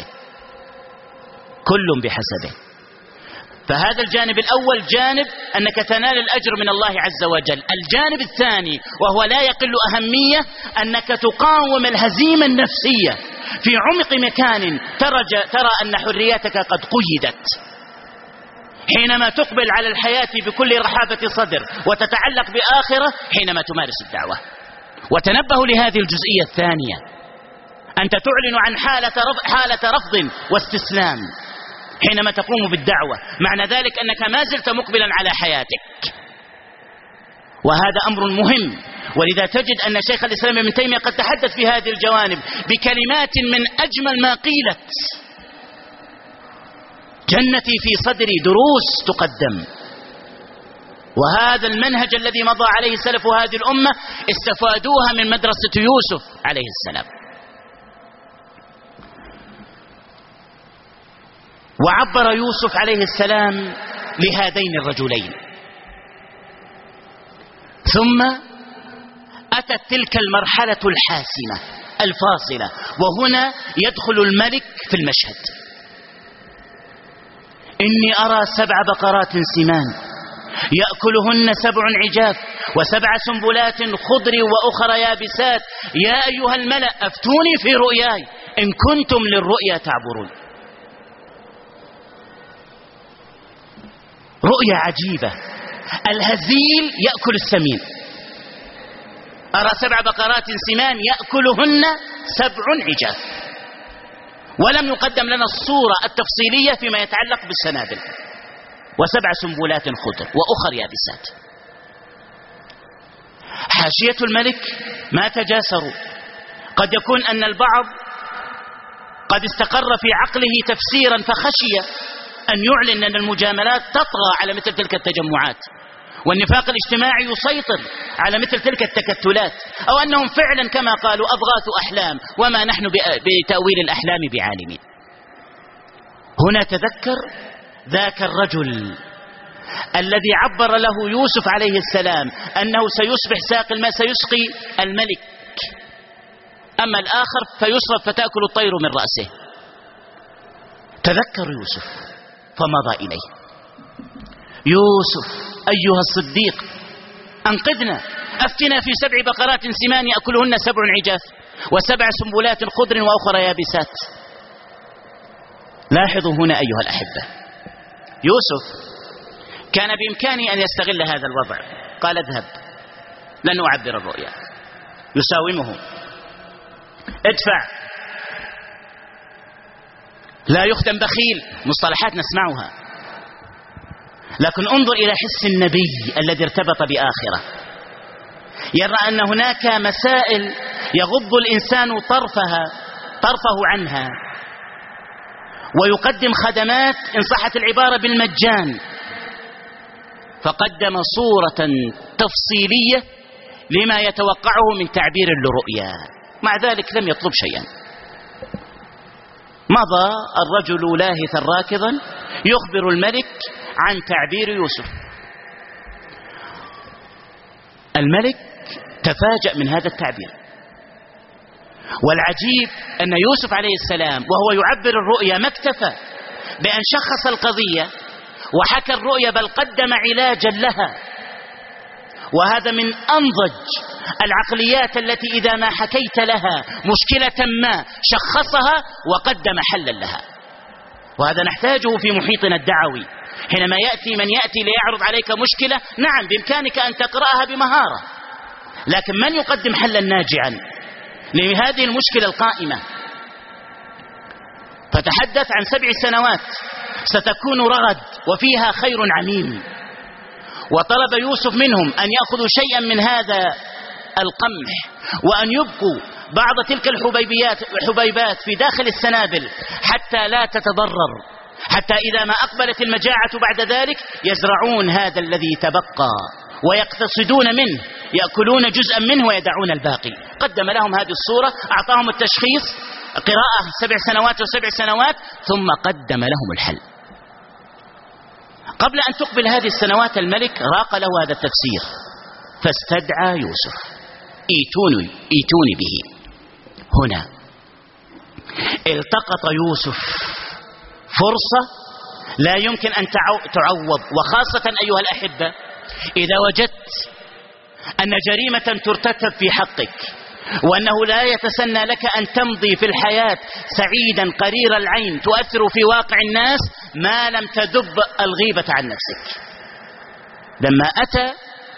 بحسبه. فهذا الجانب الأول جانب أنك تنال الأجر من الله عز وجل. الجانب الثاني وهو لا يقل أهمية أنك تقاوم الهزيمة النفسية في عمق مكان ترى أن حريتك قد قيدت. حينما تقبل على الحياة بكل رحابة صدر وتتعلق بآخرة حينما تمارس الدعوة. وتنبهوا لهذه الجزئية الثانية: أنت تعلن عن حالة رفض واستسلام حينما تقوم بالدعوة، معنى ذلك أنك ما زلت مقبلا على حياتك، وهذا أمر مهم. ولذا تجد أن شيخ الإسلام ابن تيمية قد تحدث في هذه الجوانب بكلمات من أجمل ما قيلت: جنتي في صدري، دروس تقدم. وهذا المنهج الذي مضى عليه سلف هذه الأمة استفادوها من مدرسة يوسف عليه السلام. وعبر يوسف عليه السلام لهذين الرجلين. ثم أتت تلك المرحلة الحاسمة الفاصلة، وهنا يدخل الملك في المشهد: إني أرى 7 بقرات سمان يأكلهن 7 عجاف و7 سنبلات خضر وأخرى يابسات، يا أيها الملأ أفتوني في رؤياي إن كنتم للرؤيا تعبرون. رؤيا عجيبة. الهزيل يأكل السمين. أرى 7 بقرات سمان يأكلهن 7 عجاف. ولم يقدم لنا الصورة التفصيلية فيما يتعلق بالسنابل. 7 سنبلات خضر وأخر يابسات. حاشية الملك ما تجاسروا. قد يكون أن البعض قد استقر في عقله تفسيرا فخشي أن يعلن أن المجاملات تطغى على مثل تلك التجمعات، والنفاق الاجتماعي يسيطر على مثل تلك التكتلات، أو أنهم فعلا كما قالوا أضغاث أحلام وما نحن بتأويل الأحلام بعالمين. هنا تذكر ذاك الرجل الذي عبر له يوسف عليه السلام أنه سيصبح ساقي الماء، سيسقي الملك، أما الآخر فيصرف فتأكل الطير من رأسه. تذكر يوسف فمضى إليه. يوسف أيها الصديق أنقذنا، أفتنا في 7 بقرات سمان يأكلهن 7 عجاف و7 سنبلات خضر وأخرى يابسات. لاحظوا هنا أيها الأحبة، يوسف كان بإمكانه أن يستغل هذا الوضع. قال اذهب لن أعبر الرؤيا. يساومه ادفع، لا يختم بخيل، مصطلحات نسمعها، لكن انظر إلى حس النبي الذي ارتبط بآخرة. يرى أن هناك مسائل يغض الإنسان طرفه عنها، ويقدم خدمات إن صحت العبارة بالمجان، فقدم صورة تفصيلية لما يتوقعه من تعبير لرؤيا. مع ذلك لم يطلب شيئا. مضى الرجل لاهثا راكضا يخبر الملك عن تعبير يوسف. الملك تفاجأ من هذا التعبير، والعجيب أن يوسف عليه السلام وهو يعبر الرؤيا ما اكتفى بأن شخص القضية وحكى الرؤيا، بل قدم علاجا لها. وهذا من أنضج العقليات التي إذا ما حكيت لها مشكلة ما شخصها وقدم حلا لها. وهذا نحتاجه في محيطنا الدعوي. حينما يأتي من يأتي ليعرض عليك مشكلة، نعم بإمكانك أن تقرأها بمهارة، لكن من يقدم حلا ناجعا لهذه المشكلة القائمة؟ فتحدث عن 7 سنوات ستكون رغد وفيها خير عميم، وطلب يوسف منهم أن يأخذوا شيئا من هذا القمح وأن يبقوا بعض تلك الحبيبات في داخل السنابل حتى لا تتضرر، حتى إذا ما أقبلت المجاعة بعد ذلك يزرعون هذا الذي تبقى ويقتصدون منه، يأكلون جزءا منه ويدعون الباقي. قدم لهم هذه الصورة، أعطاهم التشخيص، قراءة 7 سنوات و7 سنوات، ثم قدم لهم الحل. قبل أن تقبل هذه السنوات الملك راق له هذا التفسير، فاستدعى يوسف، ايتوني به. هنا التقط يوسف فرصة لا يمكن أن تعوض، وخاصة أيها الأحبة إذا وجدت أن جريمة ترتكب في حقك، وأنه لا يتسنى لك أن تمضي في الحياة سعيدا قرير العين تؤثر في واقع الناس ما لم تذب الغيبة عن نفسك. لما أتى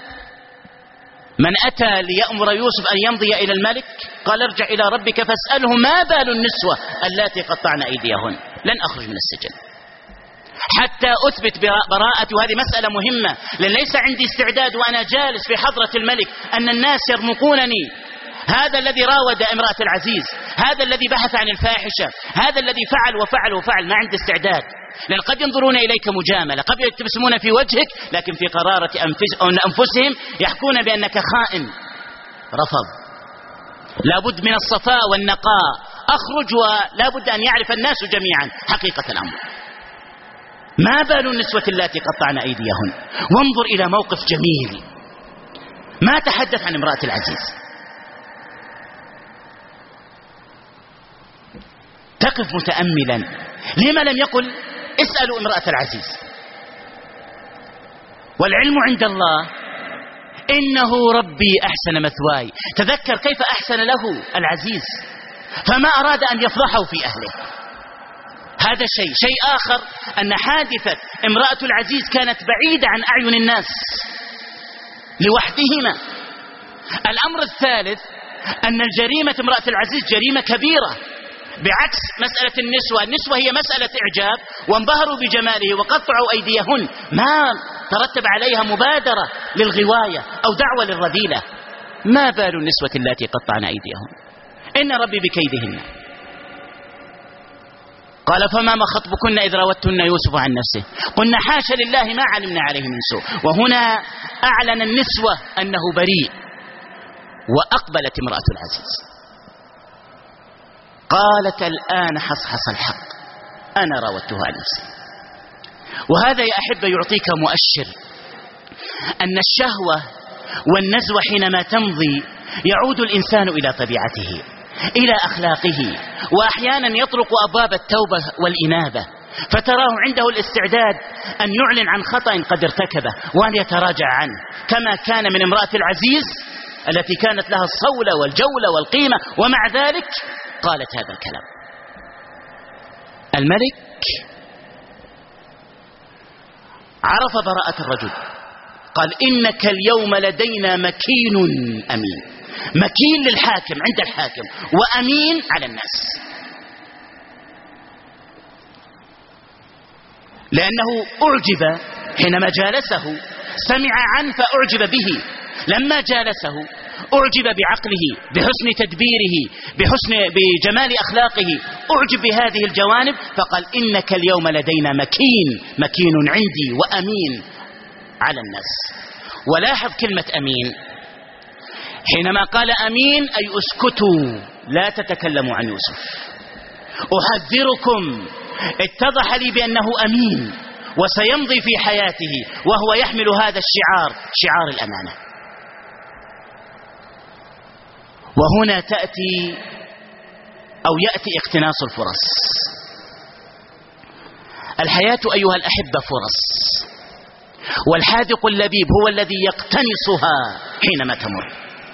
من أتى ليأمر يوسف أن يمضي إلى الملك قال ارجع إلى ربك فاسأله ما بال النسوة اللاتي قطعن أيديهن. لن أخرج من السجن حتى أثبت براءتي، وهذه مسألة مهمة، لأن ليس عندي استعداد وأنا جالس في حضرة الملك أن الناس يرمقونني، هذا الذي راود امرأة العزيز، هذا الذي بحث عن الفاحشة، هذا الذي فعل وفعل وفعل، ما عندي استعداد. لأن قد ينظرون إليك مجاملة، قد يبتسمون في وجهك، لكن في قرارة أنفسهم يحكون بأنك خائن. رفض. لابد من الصفاء والنقاء. أخرج ولابد أن يعرف الناس جميعا حقيقة الأمر. ما بال النسوة اللاتي قطعن أيديهن. وانظر إلى موقف جميل، ما تحدث عن امرأة العزيز، تقف متأملا. لما لم يقل اسألوا امرأة العزيز؟ والعلم عند الله، إنه ربي أحسن مثواي. تذكر كيف أحسن له العزيز، فما أراد أن يفضحه في أهله. هذا شيء آخر أن حادثة امرأة العزيز كانت بعيدة عن أعين الناس لوحدهما. الأمر الثالث أن الجريمة امرأة العزيز جريمة كبيرة، بعكس مسألة النسوة هي مسألة إعجاب وانبهروا بجماله وقطعوا أيديهن، ما ترتب عليها مبادرة للغواية أو دعوة للرذيلة. ما بال النسوة اللاتي قطعن أيديهن إن ربي بكيدهن. قال فما خطبكن إذ راوتن يوسف عن نفسه قلنا حاشا لله ما علمنا عليه من سوء. وهنا أعلن النسوة أنه بريء. وأقبلت امرأة العزيز قالت الآن حصحص الحق أنا راودته عن نفسي. وهذا يا أحبة يعطيك مؤشر أن الشهوة والنزوة حينما تمضي يعود الإنسان إلى طبيعته، إلى أخلاقه، وأحيانا يطرق أبواب التوبة والإنابة، فتراه عنده الاستعداد أن يعلن عن خطأ قد ارتكبه وأن يتراجع عنه، كما كان من امرأة العزيز التي كانت لها الصولة والجولة والقيمة، ومع ذلك قالت هذا الكلام. الملك عرف براءة الرجل، قال إنك اليوم لدينا مكين أمين. مكين للحاكم عند الحاكم وأمين على الناس، لأنه أعجب حينما جالسه، سمع عنه فأعجب به. لما جالسه أعجب بعقله، بحسن تدبيره، بجمال أخلاقه، أعجب بهذه الجوانب، فقال إنك اليوم لدينا مكين عندي وأمين على الناس. ولاحظ كلمة أمين، حينما قال أمين أي اسكتوا لا تتكلموا عن يوسف، أحذركم. اتضح لي بأنه أمين وسيمضي في حياته وهو يحمل هذا الشعار، شعار الأمانة. وهنا تأتي أو يأتي اقتناص الفرص. الحياة أيها الأحبة فرص، والحاذق اللبيب هو الذي يقتنصها حينما تمر.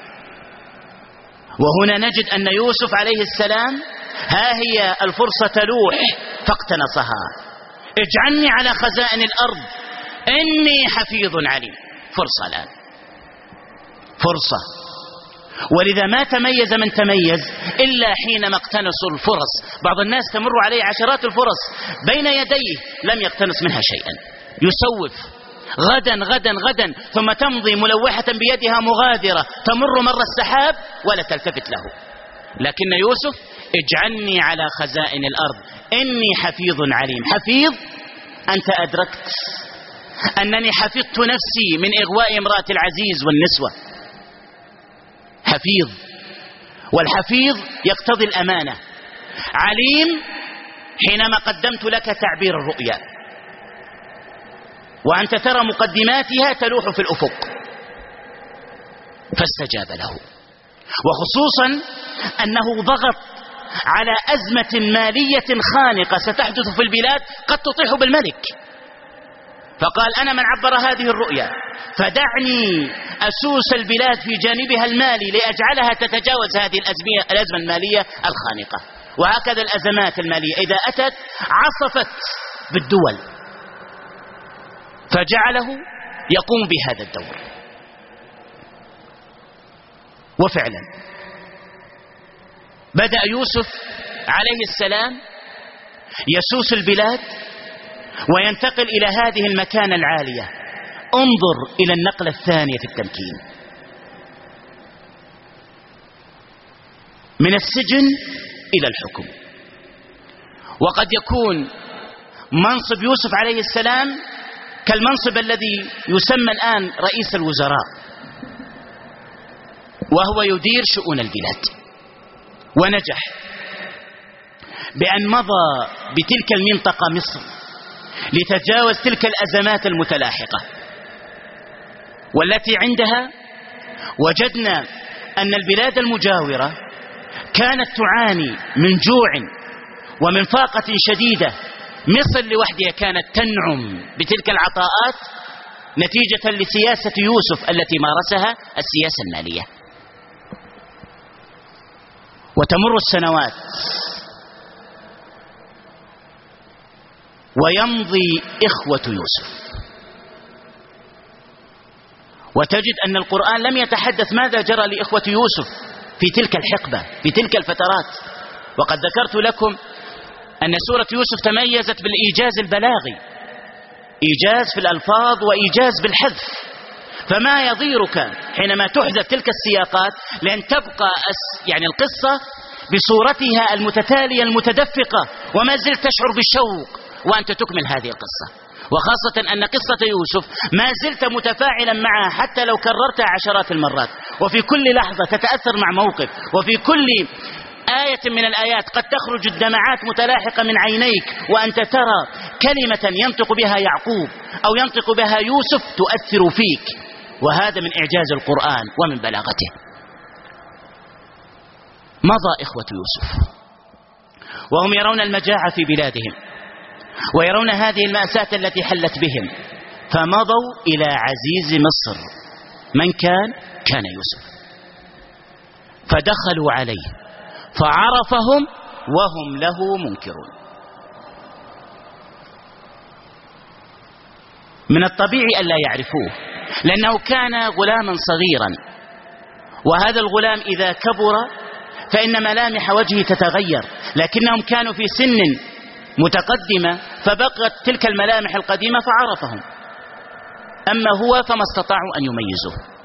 وهنا نجد أن يوسف عليه السلام ها هي الفرصة تلوح فاقتنصها. اجعلني على خزائن الأرض إني حفيظ عليم. فرصة الآن، فرصة. ولذا ما تميز من تميز إلا حينما اقتنصوا الفرص. بعض الناس تمر عليه عشرات الفرص بين يديه لم يقتنص منها شيئا، يسوف غدا ثم تمضي ملوحة بيدها مغادرة، تمر مر السحاب ولا تلتفت له. لكن يوسف اجعلني على خزائن الأرض إني حفيظ عليم. حفيظ، أنت أدركت أنني حفظت نفسي من إغواء امرأة العزيز والنسوة. حفيظ، والحفيظ يقتضي الأمانة. عليم حينما قدمت لك تعبير الرؤيا وأنت ترى مقدماتها تلوح في الأفق، فاستجاب له. وخصوصا أنه ضغط على أزمة مالية خانقة ستحدث في البلاد قد تطيح بالملك، فقال أنا من عبر هذه الرؤيا، فدعني أسوس البلاد في جانبها المالي لأجعلها تتجاوز هذه الأزمة المالية الخانقة. وهكذا الأزمات المالية إذا أتت عصفت بالدول، فجعله يقوم بهذا الدور. وفعلا بدأ يوسف عليه السلام يسوس البلاد وينتقل إلى هذه المكانة العالية. انظر إلى النقلة الثانية في التمكين، من السجن إلى الحكم. وقد يكون منصب يوسف عليه السلام كالمنصب الذي يسمى الآن رئيس الوزراء، وهو يدير شؤون البلاد. ونجح بأن مضى بتلك المنطقة مصر لتجاوز تلك الأزمات المتلاحقة، والتي عندها وجدنا أن البلاد المجاورة كانت تعاني من جوع ومن فاقة شديدة. مصر لوحدها كانت تنعم بتلك العطاءات نتيجة لسياسة يوسف التي مارسها، السياسة المالية. وتمر السنوات ويمضي إخوة يوسف، وتجد أن القرآن لم يتحدث ماذا جرى لإخوة يوسف في تلك الحقبة، في تلك الفترات. وقد ذكرت لكم أن سورة يوسف تميزت بالإيجاز البلاغي، إيجاز في الألفاظ وإيجاز بالحذف. فما يضيرك حينما تحذف تلك السياقات لأن تبقى يعني القصة بصورتها المتتالية المتدفقة، وما زلت تشعر بالشوق وأنت تكمل هذه القصة، وخاصة أن قصة يوسف ما زلت متفاعلا معها حتى لو كررتها عشرات المرات، وفي كل لحظة تتأثر مع موقف، وفي كل آية من الآيات قد تخرج الدمعات متلاحقة من عينيك وأنت ترى كلمة ينطق بها يعقوب أو ينطق بها يوسف تؤثر فيك. وهذا من إعجاز القرآن ومن بلاغته. مضى إخوة يوسف وهم يرون المجاعة في بلادهم ويرون هذه المأساة التي حلت بهم، فمضوا إلى عزيز مصر. من كان يوسف، فدخلوا عليه فعرفهم وهم له منكرون. من الطبيعي ألا يعرفوه لأنه كان غلاما صغيرا، وهذا الغلام إذا كبر فإن ملامح وجهه تتغير، لكنهم كانوا في سن متقدمة فبقت تلك الملامح القديمة فعرفهم، أما هو فما استطاعوا أن يميزوه.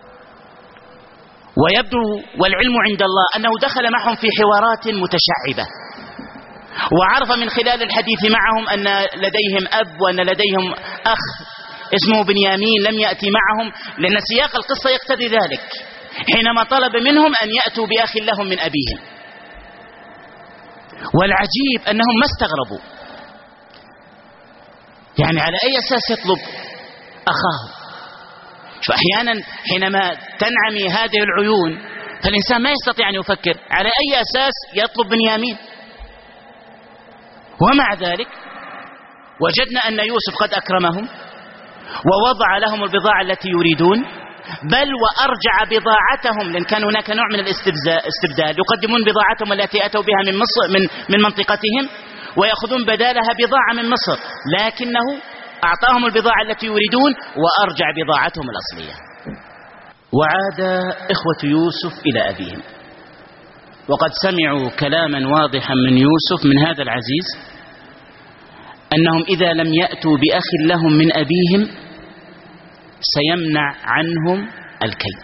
ويبدو والعلم عند الله أنه دخل معهم في حوارات متشعبة، وعرف من خلال الحديث معهم أن لديهم أب وأن لديهم أخ اسمه بنيامين لم يأتي معهم، لأن سياق القصة يقتضي ذلك، حينما طلب منهم أن يأتوا بأخ لهم من أبيهم. والعجيب أنهم ما استغربوا، يعني على أي أساس يطلب أخاه؟ فأحيانا حينما تنعمي هذه العيون فالإنسان ما يستطيع أن يفكر على أي أساس يطلب بنيامين. ومع ذلك وجدنا أن يوسف قد أكرمهم ووضع لهم البضاعة التي يريدون، بل وأرجع بضاعتهم، لأن كان هناك نوع من الاستبدال، يقدمون بضاعتهم التي أتوا بها من مصر من منطقتهم ويأخذون بدالها بضاعة من مصر، لكنه أعطاهم البضاعة التي يريدون وأرجع بضاعتهم الأصلية. وعاد إخوة يوسف إلى أبيهم وقد سمعوا كلاما واضحا من يوسف من هذا العزيز أنهم إذا لم يأتوا بأخ لهم من أبيهم سيمنع عنهم الكيل.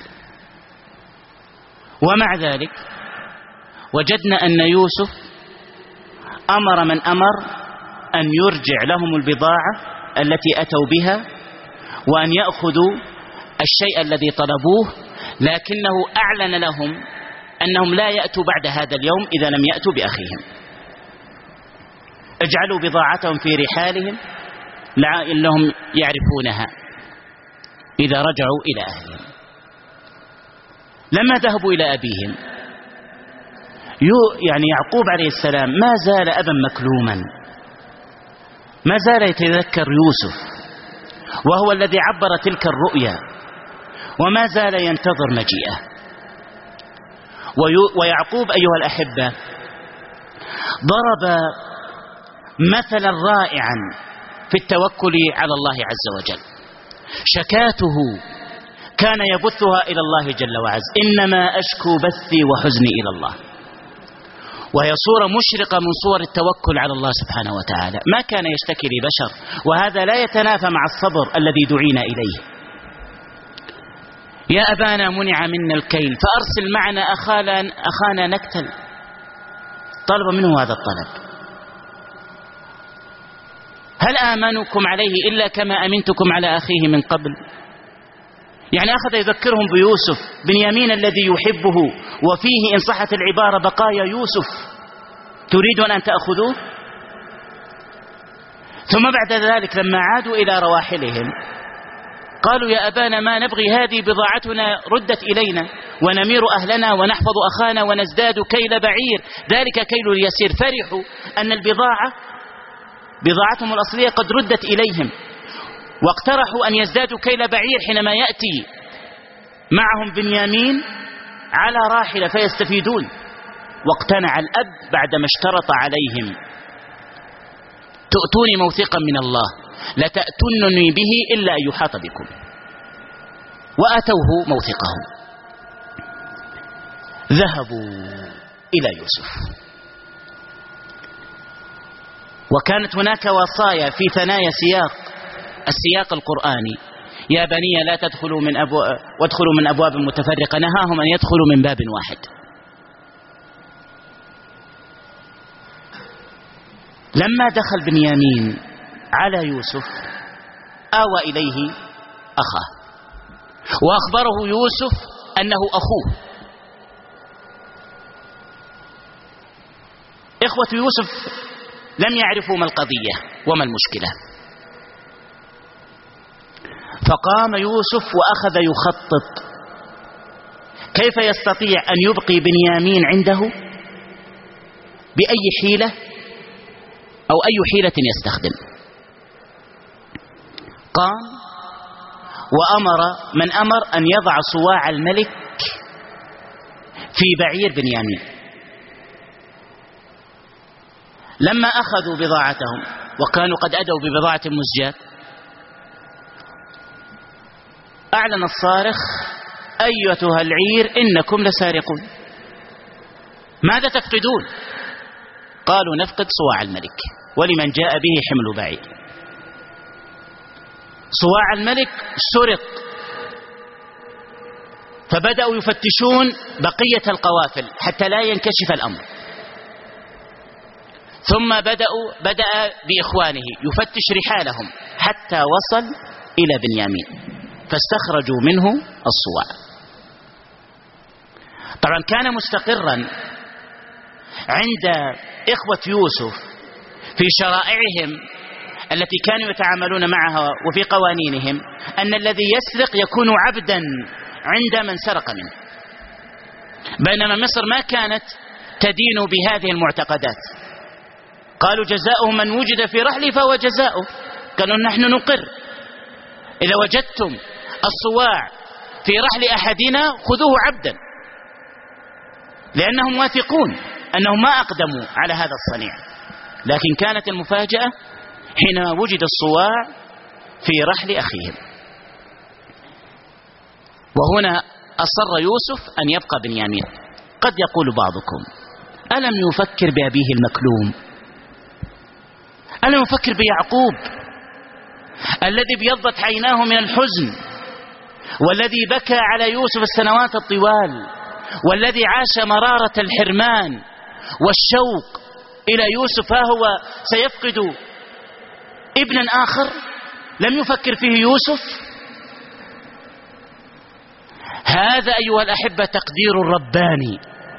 ومع ذلك وجدنا أن يوسف أمر من أمر أن يرجع لهم البضاعة التي أتوا بها وأن يأخذوا الشيء الذي طلبوه، لكنه أعلن لهم أنهم لا يأتوا بعد هذا اليوم إذا لم يأتوا بأخيهم. اجعلوا بضاعتهم في رحالهم لعلهم يعرفونها إذا رجعوا إلى أهلهم. لما ذهبوا إلى أبيهم يعني يعقوب عليه السلام ما زال أبا مكلوما، ما زال يتذكر يوسف وهو الذي عبر تلك الرؤيا، وما زال ينتظر مجيئه. ويعقوب أيها الأحبة ضرب مثلا رائعا في التوكل على الله عز وجل. شكاته كان يبثها إلى الله جل وعز، إنما أشكو بثي وحزني إلى الله، وهي صورة مشرقة من صور التوكل على الله سبحانه وتعالى. ما كان يشتكي لبشر، وهذا لا يتنافى مع الصبر الذي دعينا إليه. يا أبانا منع منا الكيل فأرسل معنا أخانا نكتل. طلب منه هذا الطلب. هل آمنكم عليه إلا كما أمنتكم على أخيه من قبل؟ يعني أخذ يذكرهم بيوسف بنيامين الذي يحبه، وفيه إن صحت العبارة بقايا يوسف، تريدون أن تأخذوه؟ ثم بعد ذلك لما عادوا إلى رواحلهم قالوا يا أبانا ما نبغي، هذه بضاعتنا ردت إلينا ونمير أهلنا ونحفظ أخانا ونزداد كيل بعير، ذلك كيل يسير. فرحوا أن بضاعتهم الأصلية قد ردت إليهم، واقترحوا أن يزدادوا كيل بعير حينما يأتي معهم بنيامين على راحلة فيستفيدون. واقتنع الأب بعدما اشترط عليهم: تؤتوني موثقا من الله لا تأتونني به إلا أن يحاط بكم. وآتوه موثقهم. ذهبوا إلى يوسف، وكانت هناك وصايا في ثنايا السياق القرآني: يا بني لا تدخلوا وادخلوا من أبواب متفرقة، نهاهم أن يدخلوا من باب واحد. لما دخل بنيامين على يوسف آوى إليه أخاه، وأخبره يوسف أنه أخوه. إخوة يوسف لم يعرفوا ما القضية وما المشكلة، فقام يوسف وأخذ يخطط كيف يستطيع أن يبقي بنيامين عنده بأي حيلة أو أي حيلة يستخدم. قام وأمر من أمر أن يضع صواع الملك في بعير بنيامين. لما أخذوا بضاعتهم وكانوا قد أدوا ببضاعة مزجاة، أعلن الصارخ: أيتها العير إنكم لسارقون. ماذا تفقدون؟ قالوا: نفقد صواع الملك ولمن جاء به حمل بعير. صواع الملك سرق، فبدأوا يفتشون بقية القوافل حتى لا ينكشف الأمر. ثم بدأ بإخوانه يفتش رحالهم حتى وصل إلى بنيامين، فاستخرجوا منه الصواع. طبعا كان مستقرا عند إخوة يوسف في شرائعهم التي كانوا يتعاملون معها وفي قوانينهم أن الذي يسرق يكون عبدا عند من سرق منه، بينما مصر ما كانت تدين بهذه المعتقدات. قالوا: جزاؤه من وجد في رحله فهو جزاؤه. قالوا: نحن نقر، إذا وجدتم الصواع في رحل أحدنا خذوه عبدا، لأنهم واثقون أنهم ما أقدموا على هذا الصنيع. لكن كانت المفاجأة حينما وجد الصواع في رحل أخيهم. وهنا أصر يوسف أن يبقى بنيامين. قد يقول بعضكم: ألم يفكر بأبيه المكلوم؟ ألم يفكر بيعقوب الذي ابيضت عيناه من الحزن، والذي بكى على يوسف السنوات الطوال، والذي عاش مرارة الحرمان والشوق إلى يوسف، فهو سيفقد ابنا آخر لم يفكر فيه يوسف؟ هذا أيها الأحبة تقدير رباني،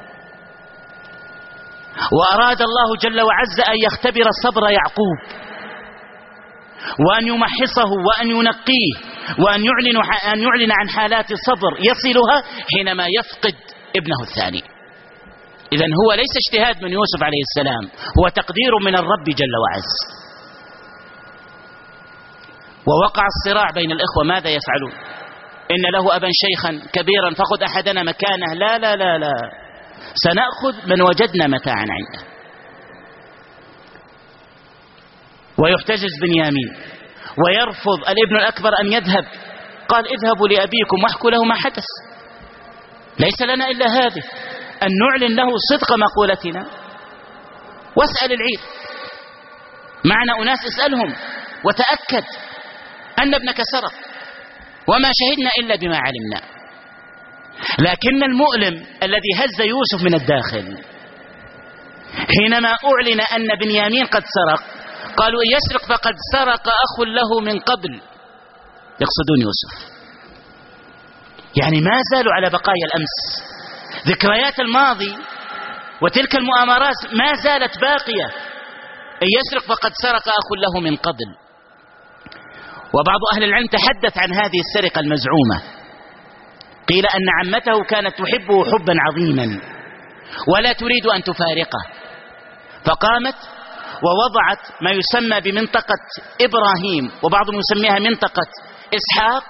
وأراد الله جل وعز أن يختبر صبر يعقوب، وأن يمحصه وأن ينقيه، وأن يعلن عن حالات صبر يصلها حينما يفقد ابنه الثاني. إذن هو ليس اجتهاد من يوسف عليه السلام، هو تقدير من الرب جل وعز. ووقع الصراع بين الإخوة: ماذا يفعلون؟ إن له أبا شيخا كبيرا فخذ أحدنا مكانه. لا لا لا لا، سنأخذ من وجدنا متاعا عنده. ويحتجز بنيامين ويرفض الابن الأكبر أن يذهب. قال: اذهبوا لأبيكم واحكوا له ما حدث، ليس لنا إلا هذه، أن نعلن له صدق مقولتنا. واسأل العير، معنا أناس اسألهم وتأكد أن ابنك سرق، وما شهدنا إلا بما علمنا. لكن المؤلم الذي هز يوسف من الداخل حينما أعلن أن بنيامين قد سرق، قالوا: إن يسرق فقد سرق أخ له من قبل، يقصدون يوسف. يعني ما زالوا على بقايا الأمس، ذكريات الماضي وتلك المؤامرات ما زالت باقية. إن يسرق فقد سرق أخ له من قبل. وبعض أهل العلم تحدث عن هذه السرقة المزعومة، قيل أن عمته كانت تحبه حبا عظيما ولا تريد أن تفارقه، فقامت ووضعت ما يسمى بمنطقة إبراهيم، وبعضهم يسميها منطقة إسحاق،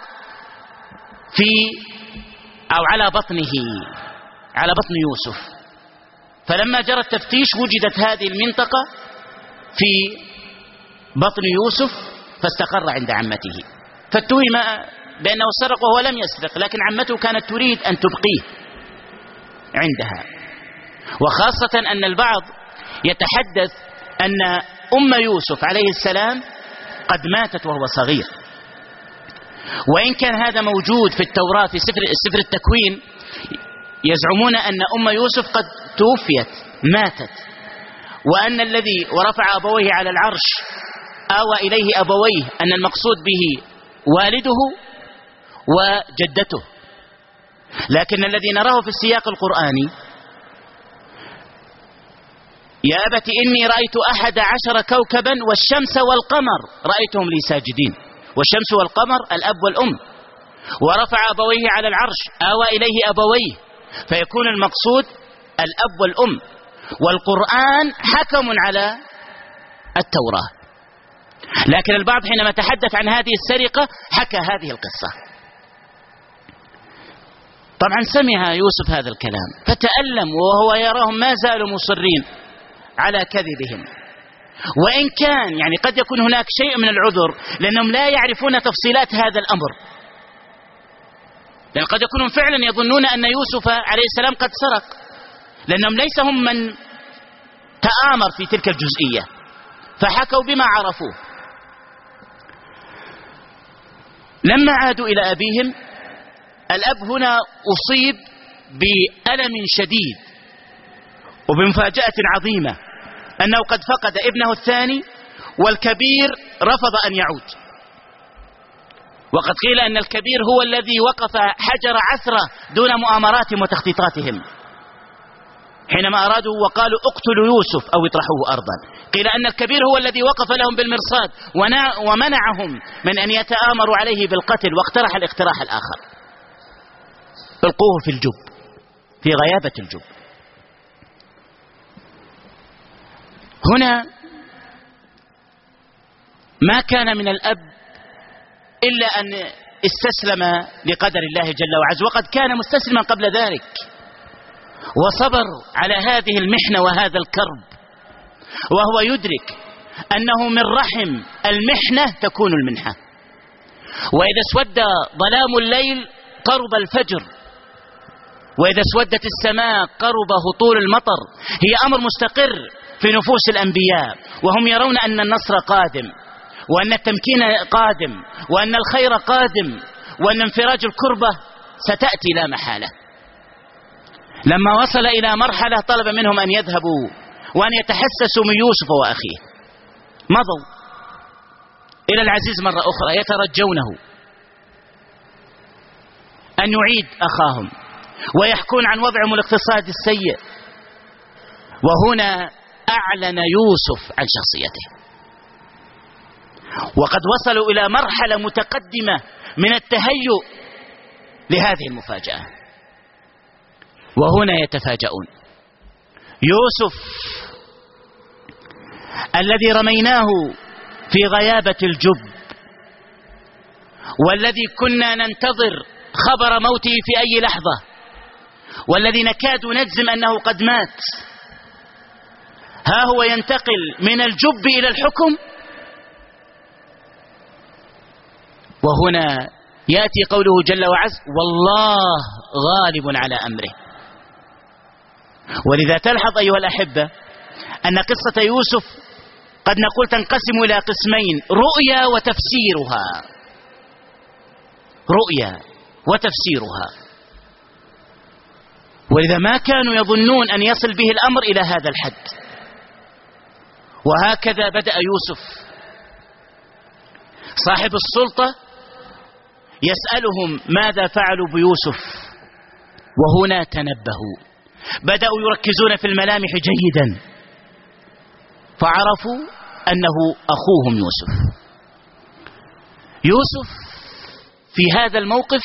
في أو على بطنه، على بطن يوسف، فلما جرى التفتيش وجدت هذه المنطقة في بطن يوسف، فاستقر عند عمته، فاتهم بأنه سرق وهو لم يسرق، لكن عمته كانت تريد أن تبقيه عندها. وخاصة أن البعض يتحدث أن أم يوسف عليه السلام قد ماتت وهو صغير، وإن كان هذا موجود في التوراة في سفر التكوين، يزعمون أن أم يوسف قد توفيت ماتت، وأن الذي ورفع أبويه على العرش آوى إليه أبويه أن المقصود به والده وجدته. لكن الذي نراه في السياق القرآني: يا أبت إني رأيت 11 كوكبا والشمس والقمر رأيتهم لي ساجدين. والشمس والقمر الأب والأم، ورفع أبويه على العرش آوى إليه أبويه، فيكون المقصود الأب والأم. والقرآن حكم على التوراة، لكن البعض حينما تحدث عن هذه السرقة حكى هذه القصة. طبعا سمع يوسف هذا الكلام فتألم، وهو يراهم ما زالوا مصرين على كذبهم، وإن كان يعني قد يكون هناك شيء من العذر لأنهم لا يعرفون تفصيلات هذا الأمر، لأن قد يكونون فعلا يظنون أن يوسف عليه السلام قد سرق، لأنهم ليس هم من تآمر في تلك الجزئية، فحكوا بما عرفوه. لما عادوا إلى أبيهم، الأب هنا أصيب بألم شديد وبمفاجأة عظيمة، أنه قد فقد ابنه الثاني، والكبير رفض أن يعود. وقد قيل أن الكبير هو الذي وقف حجر عثرة دون مؤامراتهم وتخطيطاتهم، حينما أرادوا وقالوا اقتلوا يوسف أو اطرحوه أرضا. قيل أن الكبير هو الذي وقف لهم بالمرصاد ومنعهم من أن يتآمروا عليه بالقتل، واقترح الاقتراح الآخر: القوه في الجب، في غيابة الجب. هنا ما كان من الأب إلا أن استسلم لقدر الله جل وعز، وقد كان مستسلما قبل ذلك، وصبر على هذه المحنة وهذا الكرب، وهو يدرك أنه من رحم المحنة تكون المنحة. وإذا اسود ظلام الليل قرب الفجر، وإذا اسودت السماء قرب هطول المطر. هي أمر مستقر في نفوس الأنبياء، وهم يرون أن النصر قادم، وأن التمكين قادم، وأن الخير قادم، وأن انفراج الكربة ستأتي لا محالة. لما وصل إلى مرحلة طلب منهم أن يذهبوا وأن يتحسسوا من يوسف وأخيه، مضوا إلى العزيز مرة أخرى يترجونه أن يعيد أخاهم، ويحكون عن وضعهم الاقتصادي السيء. وهنا أعلن يوسف عن شخصيته، وقد وصلوا إلى مرحلة متقدمة من التهيؤ لهذه المفاجأة. وهنا يتفاجؤون: يوسف الذي رميناه في غيابة الجب، والذي كنا ننتظر خبر موته في أي لحظة، والذي نكاد نجزم أنه قد مات، ها هو ينتقل من الجب إلى الحكم. وهنا يأتي قوله جل وعز: والله غالب على أمره. ولذا تلحظ أيها الأحبة أن قصة يوسف قد نقول تنقسم إلى قسمين: رؤيا وتفسيرها. رؤيا وتفسيرها. ولذا ما كانوا يظنون أن يصل به الأمر إلى هذا الحد. وهكذا بدأ يوسف صاحب السلطة يسألهم ماذا فعلوا بيوسف، وهنا تنبهوا، بدأوا يركزون في الملامح جيدا، فعرفوا أنه أخوهم يوسف. يوسف في هذا الموقف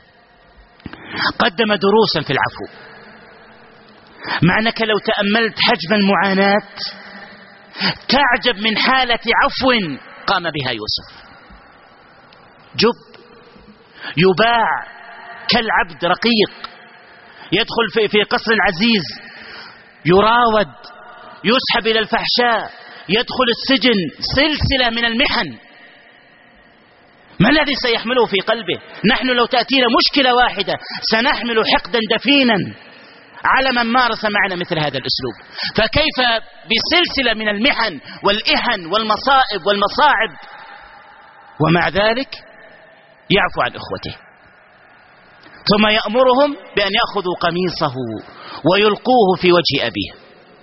قدم دروسا في العفو، مع أنك لو تأملت حجم المعاناة تعجب من حالة عفو قام بها يوسف. جب يباع كالعبد رقيق، يدخل في قصر العزيز يراود، يسحب إلى الفحشاء، يدخل السجن، سلسلة من المحن. ما الذي سيحمله في قلبه؟ نحن لو تأتينا مشكلة واحدة سنحمل حقدا دفينا على من مارس معنا مثل هذا الأسلوب، فكيف بسلسلة من المحن والإحن والمصائب والمصاعب، ومع ذلك يعفو عن إخوته، ثم يأمرهم بأن يأخذوا قميصه ويلقوه في وجه أبيه.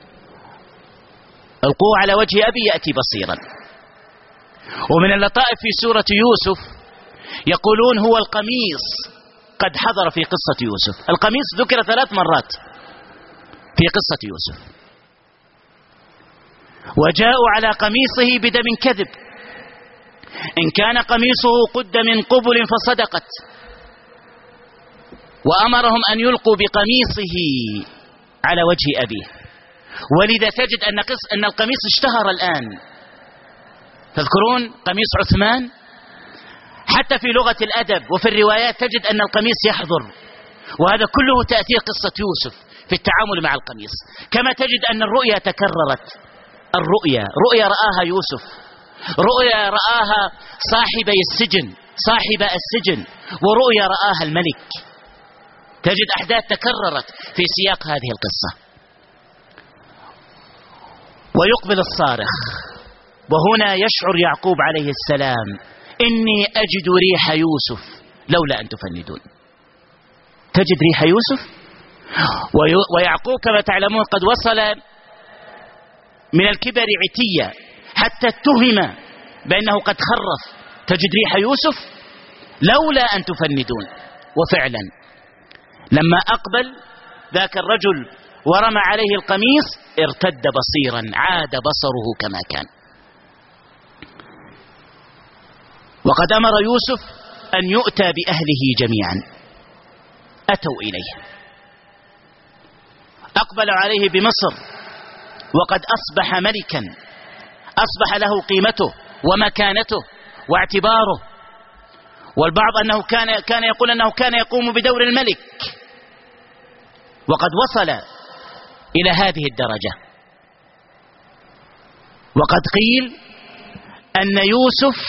ألقوه على وجه أبي يأتي بصيرا. ومن اللطائف في سورة يوسف يقولون هو القميص قد حضر في قصة يوسف. القميص ذكر 3 مرات في قصة يوسف. وجاءوا على قميصه بدم كذب، إن كان قميصه قد من قبل فصدقت، وأمرهم أن يلقوا بقميصه على وجه أبيه. ولذا تجد أن القميص اشتهر الآن. تذكرون قميص عثمان؟ حتى في لغة الأدب وفي الروايات تجد أن القميص يحضر، وهذا كله تأثير قصة يوسف في التعامل مع القميص. كما تجد أن الرؤيا تكررت. رؤيا رآها يوسف، رؤيا رآها صاحبي السجن، صاحب السجن، ورؤيا رآها الملك. تجد أحداث تكررت في سياق هذه القصة. ويقبل الصارخ، وهنا يشعر يعقوب عليه السلام إني أجد ريح يوسف لولا أن تفندون. تجد ريح يوسف، ويعقوب كما تعلمون قد وصل من الكبر عتية حتى اتهم بأنه قد خرف. تجد ريح يوسف لولا أن تفندون. وفعلا لما أقبل ذاك الرجل ورمى عليه القميص ارتد بصيرا، عاد بصره كما كان. وقد أمر يوسف أن يؤتى بأهله جميعا. أتوا إليه، أقبل عليه بمصر، وقد أصبح ملكا، أصبح له قيمته ومكانته واعتباره. والبعض أنه كان يقول أنه كان يقوم بدور الملك، وقد وصل إلى هذه الدرجة. وقد قيل أن يوسف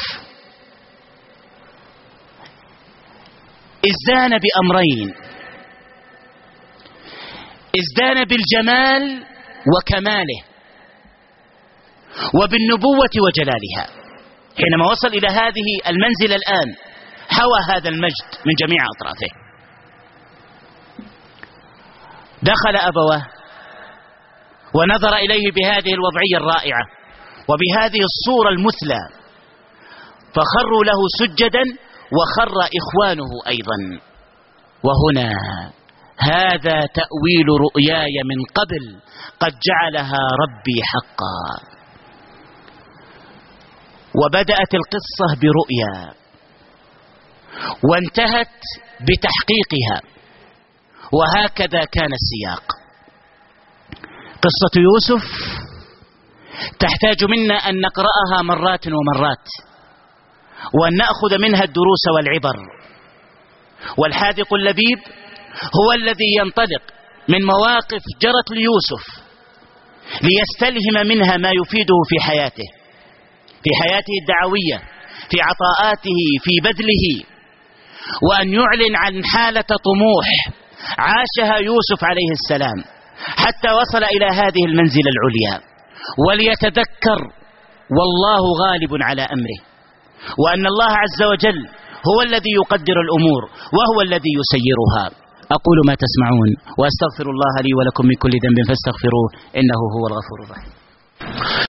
ازدان بأمرين: ازدان بالجمال وكماله، وبالنبوة وجلالها. حينما وصل إلى هذه المنزلة الآن حوى هذا المجد من جميع أطرافه. دخل أبواه ونظر إليه بهذه الوضعية الرائعة وبهذه الصورة المثلى، فخروا له سجدا، وخر إخوانه أيضا. وهنا هذا تأويل رؤياي من قبل قد جعلها ربي حقا. وبدأت القصة برؤيا وانتهت بتحقيقها، وهكذا كان السياق. قصة يوسف تحتاج منا أن نقرأها مرات ومرات، وأن نأخذ منها الدروس والعبر. والحاذق اللبيب هو الذي ينطلق من مواقف جرت ليوسف ليستلهم منها ما يفيده في حياته، في حياته الدعوية، في عطاءاته، في بذله، وأن يعلن عن حالة طموح عاشها يوسف عليه السلام حتى وصل إلى هذه المنزلة العليا. وليتذكر والله غالب على أمره، وأن الله عز وجل هو الذي يقدر الأمور وهو الذي يسيرها. أقول ما تسمعون وأستغفر الله لي ولكم من كل ذنب فاستغفروه إنه هو الغفور الرحيم.